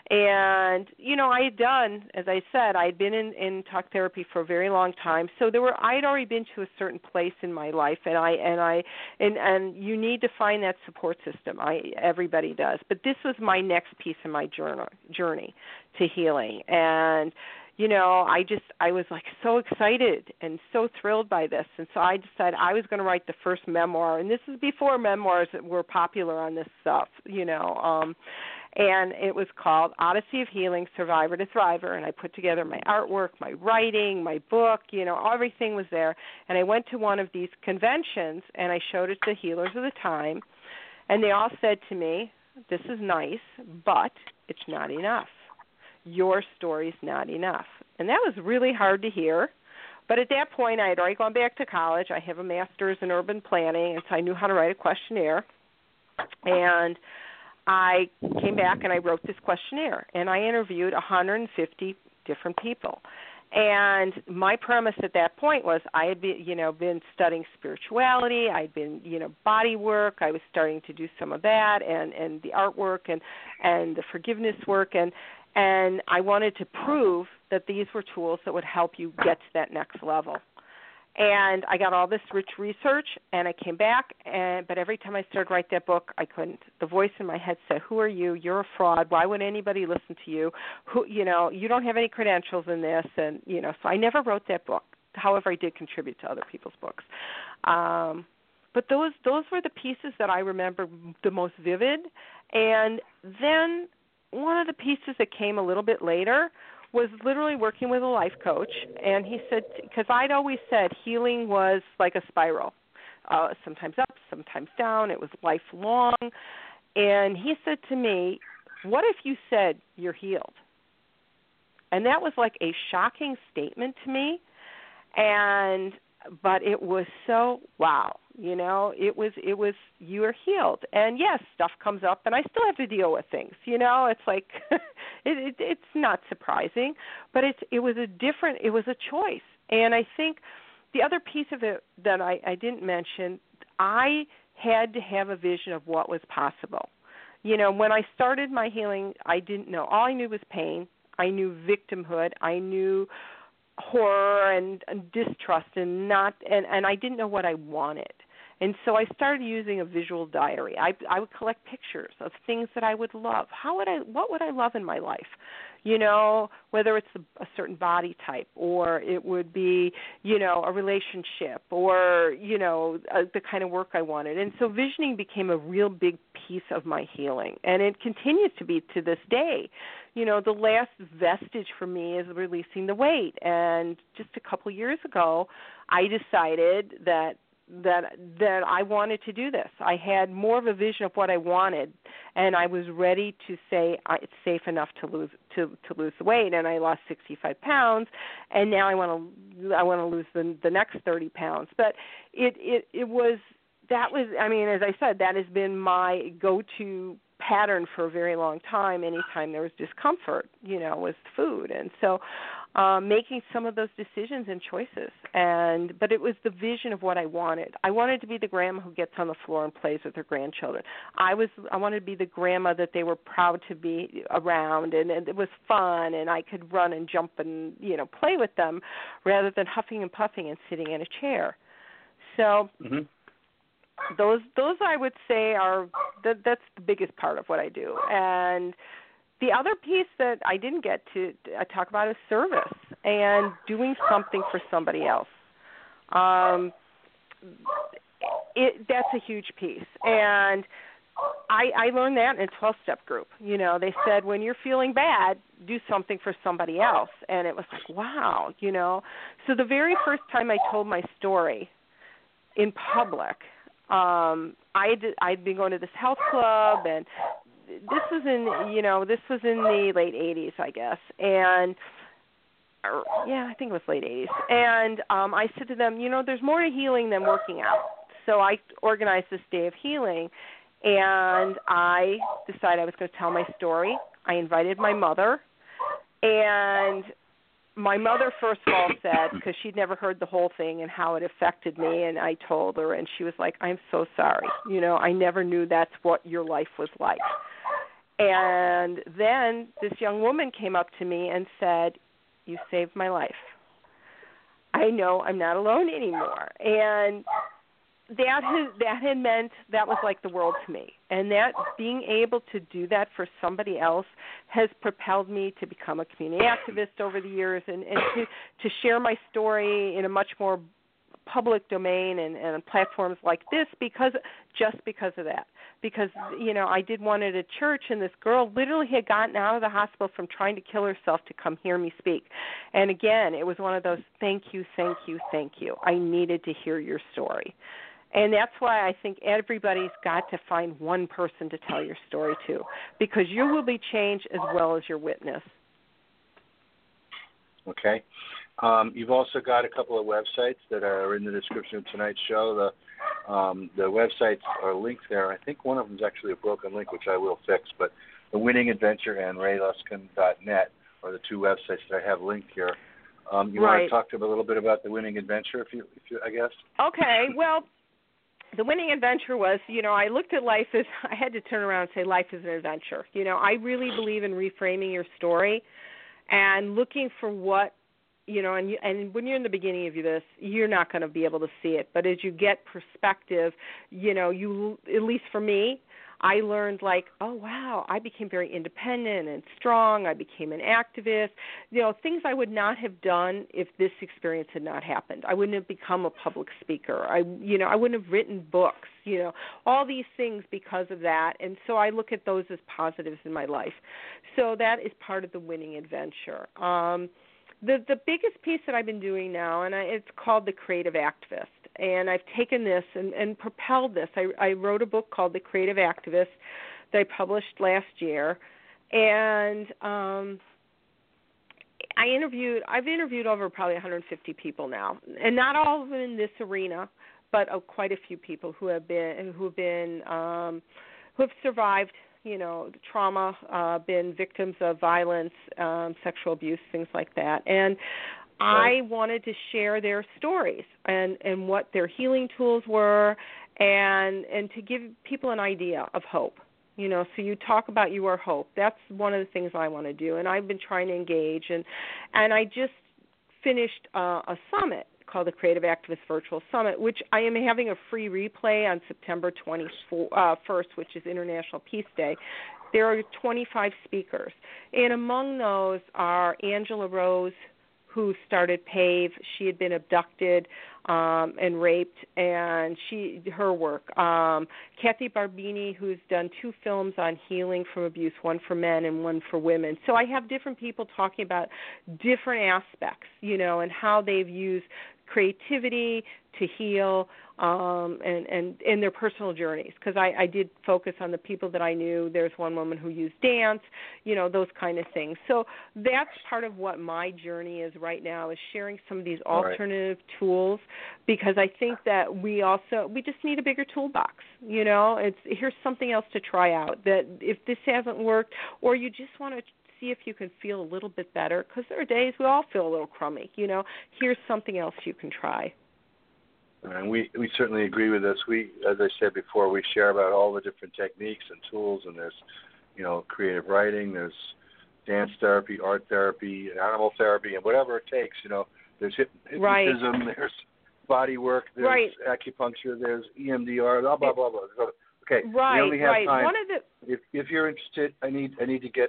And, you know, I had done, as I said, I had been in, in talk therapy for a very long time. So there were, I had already been to a certain place in my life, and I, and I, and, and you need to find that support system. I, everybody does. But this was my next piece of my journey, journey to healing. And, you know, I just, I was like so excited and so thrilled by this. And so I decided I was going to write the first memoir. And this is before memoirs were popular on this stuff, you know. Um, and it was called Odyssey of Healing, Survivor to Thriver. And I put together my artwork, my writing, my book, you know, everything was there. And I went to one of these conventions, and I showed it to healers of the time. And they all said to me, this is nice, but it's not enough. Your story's not enough. And that was really hard to hear. But at that point, I had already gone back to college. I have a master's in urban planning, and so I knew how to write a questionnaire. And I came back and I wrote this questionnaire, and I interviewed one hundred fifty different people. And my premise at that point was I had been, you know, been studying spirituality. I'd been, you know, body work. I was starting to do some of that, and, and the artwork and, and the forgiveness work. And, and I wanted to prove that these were tools that would help you get to that next level. And I got all this rich research, and I came back, and but every time I started to write that book, I couldn't. The voice in my head said, who are you? You're a fraud. Why would anybody listen to you? Who, you know, you don't have any credentials in this. And, you know, so I never wrote that book. However, I did contribute to other people's books. Um, but those those were the pieces that I remember the most vivid. And then one of the pieces that came a little bit later was literally working with a life coach, and he said, because I'd always said healing was like a spiral, uh, sometimes up, sometimes down. It was lifelong. And he said to me, what if you said you're healed? And that was like a shocking statement to me, and but it was so wow. You know, it was, it was, you are healed. And yes, stuff comes up, and I still have to deal with things. You know, it's like, it, it, it's not surprising, but it's, it was a different, it was a choice. And I think the other piece of it that I, I didn't mention, I had to have a vision of what was possible. You know, when I started my healing, I didn't know. All I knew was pain. I knew victimhood. I knew horror and, and distrust, and not, and, and I didn't know what I wanted. And so I started using a visual diary. I, I would collect pictures of things that I would love. How would I? What would I love in my life? You know, whether it's a, a certain body type, or it would be, you know, a relationship, or, you know, a, the kind of work I wanted. And so visioning became a real big piece of my healing, and it continues to be to this day. You know, the last vestige for me is releasing the weight. And just a couple years ago, I decided that that that I wanted to do this. I had more of a vision of what I wanted, and I was ready to say it's safe enough to lose to, to lose the weight. And I lost sixty-five pounds, and now I want to I want to lose the the next thirty pounds. But it it it was that was I mean, as I said, that has been my go-to pattern for a very long time. Anytime there was discomfort, you know, with food. And so um, making some of those decisions and choices. And but it was the vision of what I wanted. I wanted to be the grandma who gets on the floor and plays with her grandchildren. I was I wanted to be the grandma that they were proud to be around, and, and it was fun, and I could run and jump and, you know, play with them rather than huffing and puffing and sitting in a chair. So mm-hmm. Those, those I would say are that, that's the biggest part of what I do. And the other piece that I didn't get to I talk about is service and doing something for somebody else. Um, it, that's a huge piece. And I, I learned that in a twelve-step group. You know, they said when you're feeling bad, do something for somebody else. And it was like, wow, you know. So the very first time I told my story in public, Um, I did, I'd been going to this health club, and this was in, you know, this was in the late eighties, I guess, and, or, yeah, I think it was late eighties, and um, I said to them, you know, there's more to healing than working out, so I organized this day of healing, and I decided I was going to tell my story. I invited my mother, and my mother, first of all, said, because she'd never heard the whole thing and how it affected me, and I told her, and she was like, I'm so sorry. You know, I never knew that's what your life was like. And then this young woman came up to me and said, "You saved my life. I know I'm not alone anymore." And that had, that had meant, that was like the world to me. And that being able to do that for somebody else has propelled me to become a community activist over the years and, and to, to share my story in a much more public domain and, and platforms like this, because just because of that. Because, you know, I did one at a church, and this girl literally had gotten out of the hospital from trying to kill herself to come hear me speak. And again, it was one of those, thank you, thank you, thank you. I needed to hear your story. And that's why I think everybody's got to find one person to tell your story to, because you will be changed as well as your witness. Okay. Um, you've also got a couple of websites that are in the description of tonight's show. The um, the websites are linked there. I think one of them is actually a broken link, which I will fix. But The Winning Adventure and Ray Luskin dot net are the two websites that I have linked here. Um, you right. want to talk to them a little bit about The Winning Adventure, if you, if you, I guess? Okay. Well, The Winning Adventure was, you know, I looked at life as, I had to turn around and say life is an adventure. You know, I really believe in reframing your story and looking for what, you know, and you, and when you're in the beginning of this, you're not going to be able to see it. But as you get perspective, you know, you, at least for me, I learned like, oh, wow, I became very independent and strong. I became an activist. You know, things I would not have done if this experience had not happened. I wouldn't have become a public speaker. I, you know, I wouldn't have written books, you know, all these things because of that. And so I look at those as positives in my life. So that is part of the winning adventure. Um, the, the biggest piece that I've been doing now, and I, it's called The Creative Activist. And I've taken this and, and propelled this. I, I wrote a book called The Creative Activist that I published last year. And um, I interviewed, I've interviewed over probably one hundred fifty people now. And not all of them in this arena, but uh, quite a few people who have been, who have been, um, who have survived, you know, trauma, uh, been victims of violence, um, sexual abuse, things like that. And I wanted to share their stories and, and what their healing tools were, and and to give people an idea of hope. You know, so you talk about your hope. That's one of the things I want to do, and I've been trying to engage. And, and I just finished uh, a summit called the Creative Activist Virtual Summit, which I am having a free replay on September twenty-first, which is International Peace Day. There are twenty-five speakers, and among those are Angela Rose, who started PAVE. She had been abducted um, and raped, and she her work. Um, Kathy Barbini, who's done two films on healing from abuse, one for men and one for women. So I have different people talking about different aspects, you know, and how they've used creativity to heal um, and, and, and their personal journeys, because I, I did focus on the people that I knew. There's one woman who used dance, you know, those kind of things. So that's part of what my journey is right now, is sharing some of these alternative right. tools, because I think that we also, we just need a bigger toolbox, you know. It's here's something else to try out, that if this hasn't worked, or you just want to see if you can feel a little bit better, because there are days we all feel a little crummy, you know. Here's something else you can try. And we, we certainly agree with this. We, as I said before, we share about all the different techniques and tools, and there's, you know, creative writing, there's dance therapy, art therapy, animal therapy, and whatever it takes, you know. There's hypnotism, right. there's body work, there's right. acupuncture, there's E M D R, blah, blah, blah, blah. Okay, right, we only have right. time. One of the... if, if you're interested, I need I need to get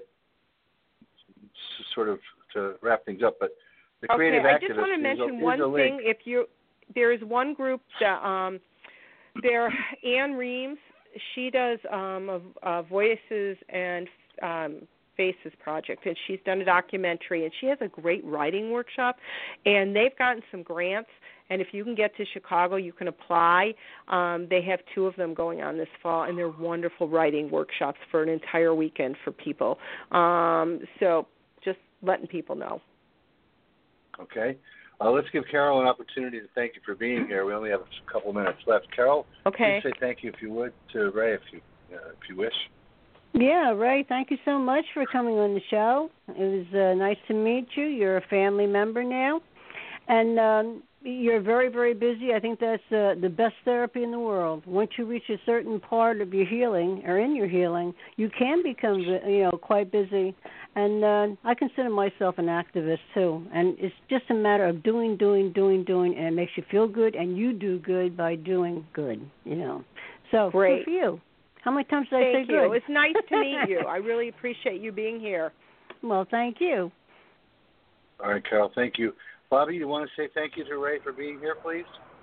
sort of to wrap things up, but the Creative okay, Activist I just want to mention a, one thing. link. If you There is one group that um, there, Anne Reams, she does um, a, a Voices and um, Faces project, and she's done a documentary, and she has a great writing workshop, and they've gotten some grants, and if you can get to Chicago, you can apply. Um, they have two of them going on this fall, and they're wonderful writing workshops for an entire weekend for people. Um, so just letting people know. Okay. Uh, let's give Carol an opportunity to thank you for being here. We only have a couple minutes left. Carol, okay. please say thank you, if you would, to Ray, if you uh, if you wish. Yeah, Ray, thank you so much for coming on the show. It was uh, nice to meet you. You're a family member now. And, um, you're very, very busy. I think that's uh, the best therapy in the world. Once you reach a certain part of your healing or in your healing, you can become, you know, quite busy. And uh, I consider myself an activist too. And it's just a matter of doing, doing, doing, doing, and it makes you feel good, and you do good by doing good. You know. So Great. good for you. How many times did thank I say you. good? It's nice to meet you. I really appreciate you being here. Well, thank you. All right, Carol, thank you. Bobby, you want to say thank you to Ray for being here, please?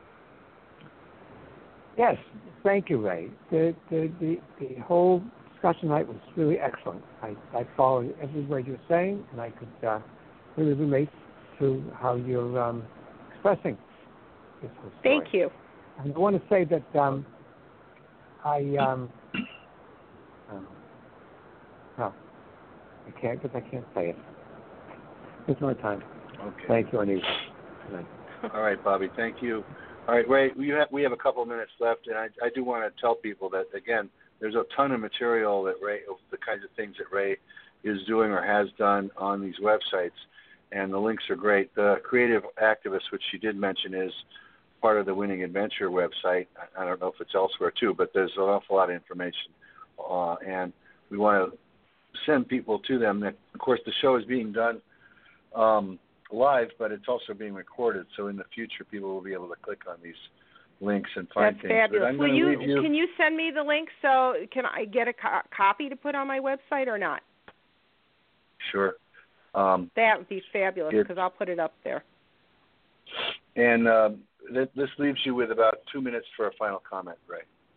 Yes, thank you, Ray. The the, the, the whole discussion tonight was really excellent. I, I followed every word you were saying, and I could uh, really relate to how you're um, expressing this whole story. Thank you. And I want to say that um, I, um, um, no, I can't, because I can't say it. There's no time. Okay. Thank you, Anita. All right, Bobby, thank you. All right, Ray, we have, we have a couple of minutes left, and I, I do want to tell people that, again, there's a ton of material that Ray, of the kinds of things that Ray is doing or has done on these websites, and the links are great. The Creative Activist, which she did mention, is part of the Winning Adventure website. I don't know if it's elsewhere, too, but there's an awful lot of information, uh, and we want to send people to them. That, of course, the show is being done um, live, but it's also being recorded, so in the future people will be able to click on these links and find That's things. fabulous. Will you, you can you send me the link so can I get a co- copy to put on my website or not? Sure. Um, that would be fabulous because I'll put it up there. And uh, th- this leaves you with about two minutes for a final comment, Ray.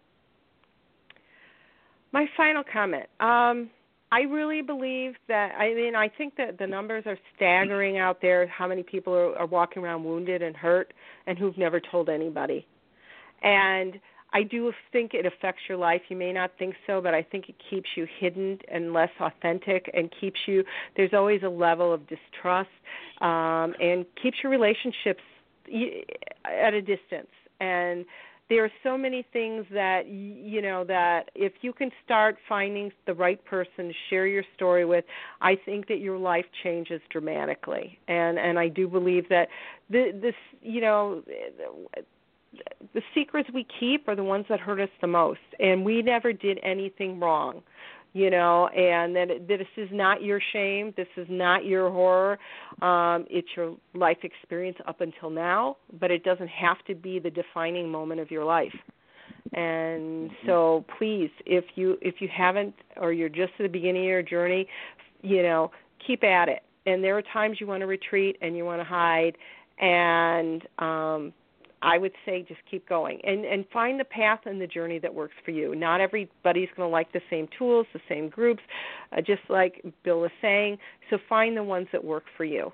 My final comment. Um, I really believe that, I mean, I think that the numbers are staggering out there, how many people are, are walking around wounded and hurt and who've never told anybody. And I do think it affects your life. You may not think so, but I think it keeps you hidden and less authentic and keeps you, there's always a level of distrust um, and keeps your relationships at a distance. And there are so many things that, you know, that if you can start finding the right person to share your story with, I think that your life changes dramatically. And and I do believe that the, this, you know, the secrets we keep are the ones that hurt us the most. And we never did anything wrong, you know, and that, that this is not your shame. This is not your horror. Um, it's your life experience up until now, but it doesn't have to be the defining moment of your life. And so please, if you if you haven't or you're just at the beginning of your journey, you know, keep at it. And there are times you want to retreat and you want to hide, and um I would say just keep going and, and find the path and the journey that works for you. Not everybody's going to like the same tools, the same groups, uh, just like Bill was saying. So find the ones that work for you.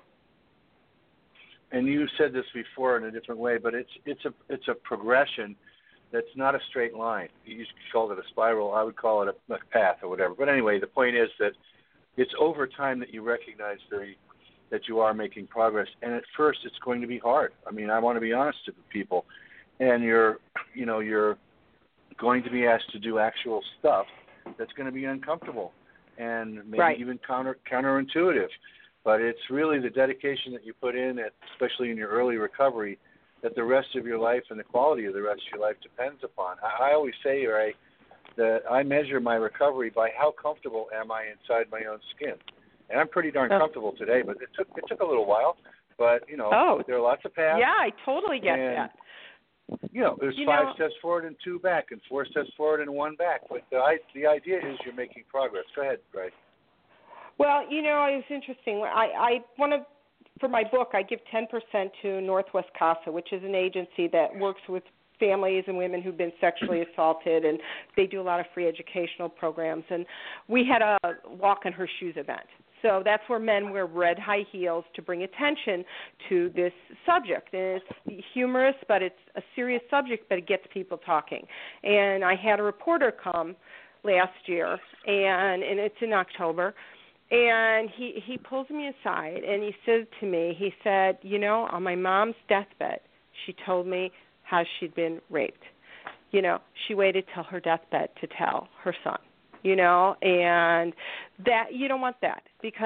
And you said this before in a different way, but it's it's a it's a progression that's not a straight line. You called it a spiral. I would call it a, a path or whatever. But anyway, the point is that it's over time that you recognize the that you are making progress. And at first it's going to be hard. I mean, I want to be honest with people. And you're, you know, you're going to be asked to do actual stuff that's going to be uncomfortable and maybe right. even counter counterintuitive. But it's really the dedication that you put in, at, especially in your early recovery, that the rest of your life and the quality of the rest of your life depends upon. I, I always say, Ray, that I measure my recovery by how comfortable am I inside my own skin. And I'm pretty darn comfortable today, but it took it took a little while. But, you know, oh. there are lots of paths. Yeah, I totally get and, that. You know, there's you five know, steps forward and two back and four steps forward and one back. But the, I, the idea is you're making progress. Go ahead, Ray. Well, you know, it was interesting. I, I want to, for my book, I give ten percent to Northwest CASA, which is an agency that works with families and women who've been sexually assaulted, and they do a lot of free educational programs. And we had a walk in her shoes event. So that's where men wear red high heels to bring attention to this subject. And it's humorous, but it's a serious subject, but it gets people talking. And I had a reporter come last year, and, and it's in October, and he, he pulls me aside, and he said to me, he said, you know, on my mom's deathbed, she told me how she'd been raped. You know, she waited till her deathbed to tell her son. You know, and that you don't want that because,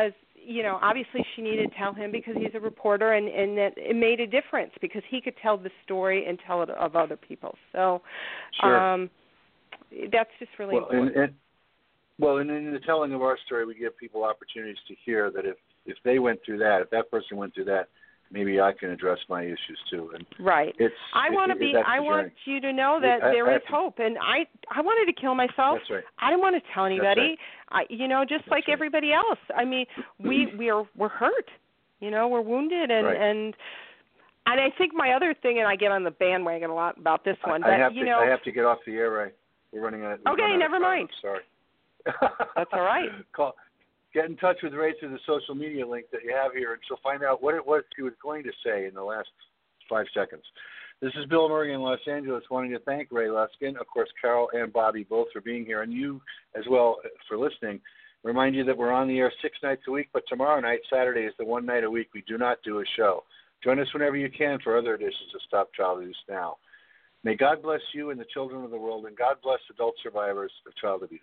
you know, obviously she needed to tell him because he's a reporter, and, and that it made a difference because he could tell the story and tell it of other people. So sure. um, that's just really well, important. And, and, well, and in the telling of our story, we give people opportunities to hear that if, if they went through that, if that person went through that, maybe I can address my issues too. And right. It's, I want to it, be. it, I want journey. you to know that I, there I, is hope. And I, I wanted to kill myself. That's right. I didn't want to tell anybody. Right. I, you know, just That's like right. everybody else. I mean, we we are we're hurt. You know, we're wounded, and right. and and I think my other thing, and I get on the bandwagon a lot about this one. I, but I have you to. know, I have to get off the air. Right. We're running out. We're okay, running never out of time. mind. I'm sorry. That's all right. Call. Get in touch with Ray through the social media link that you have here, and she'll find out what it was she was going to say in the last five seconds. This is Bill Murray in Los Angeles, wanting to thank Ray Luskin, of course, Carol and Bobby both for being here, and you as well for listening. Remind you that we're on the air six nights a week, but tomorrow night, Saturday, is the one night a week we do not do a show. Join us whenever you can for other editions of Stop Child Abuse Now. May God bless you and the children of the world, and God bless adult survivors of child abuse.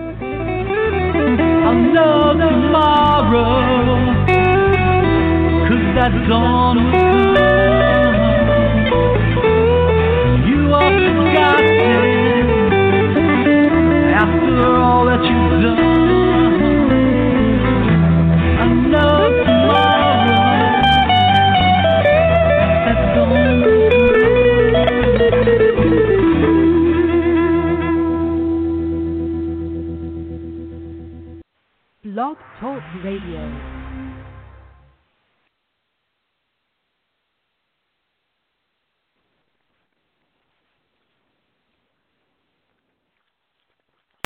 I'll know tomorrow, 'cause that dawn will come. You are forgotten after all that you've done. I know tomorrow, that dawn will Blog Talk Radio.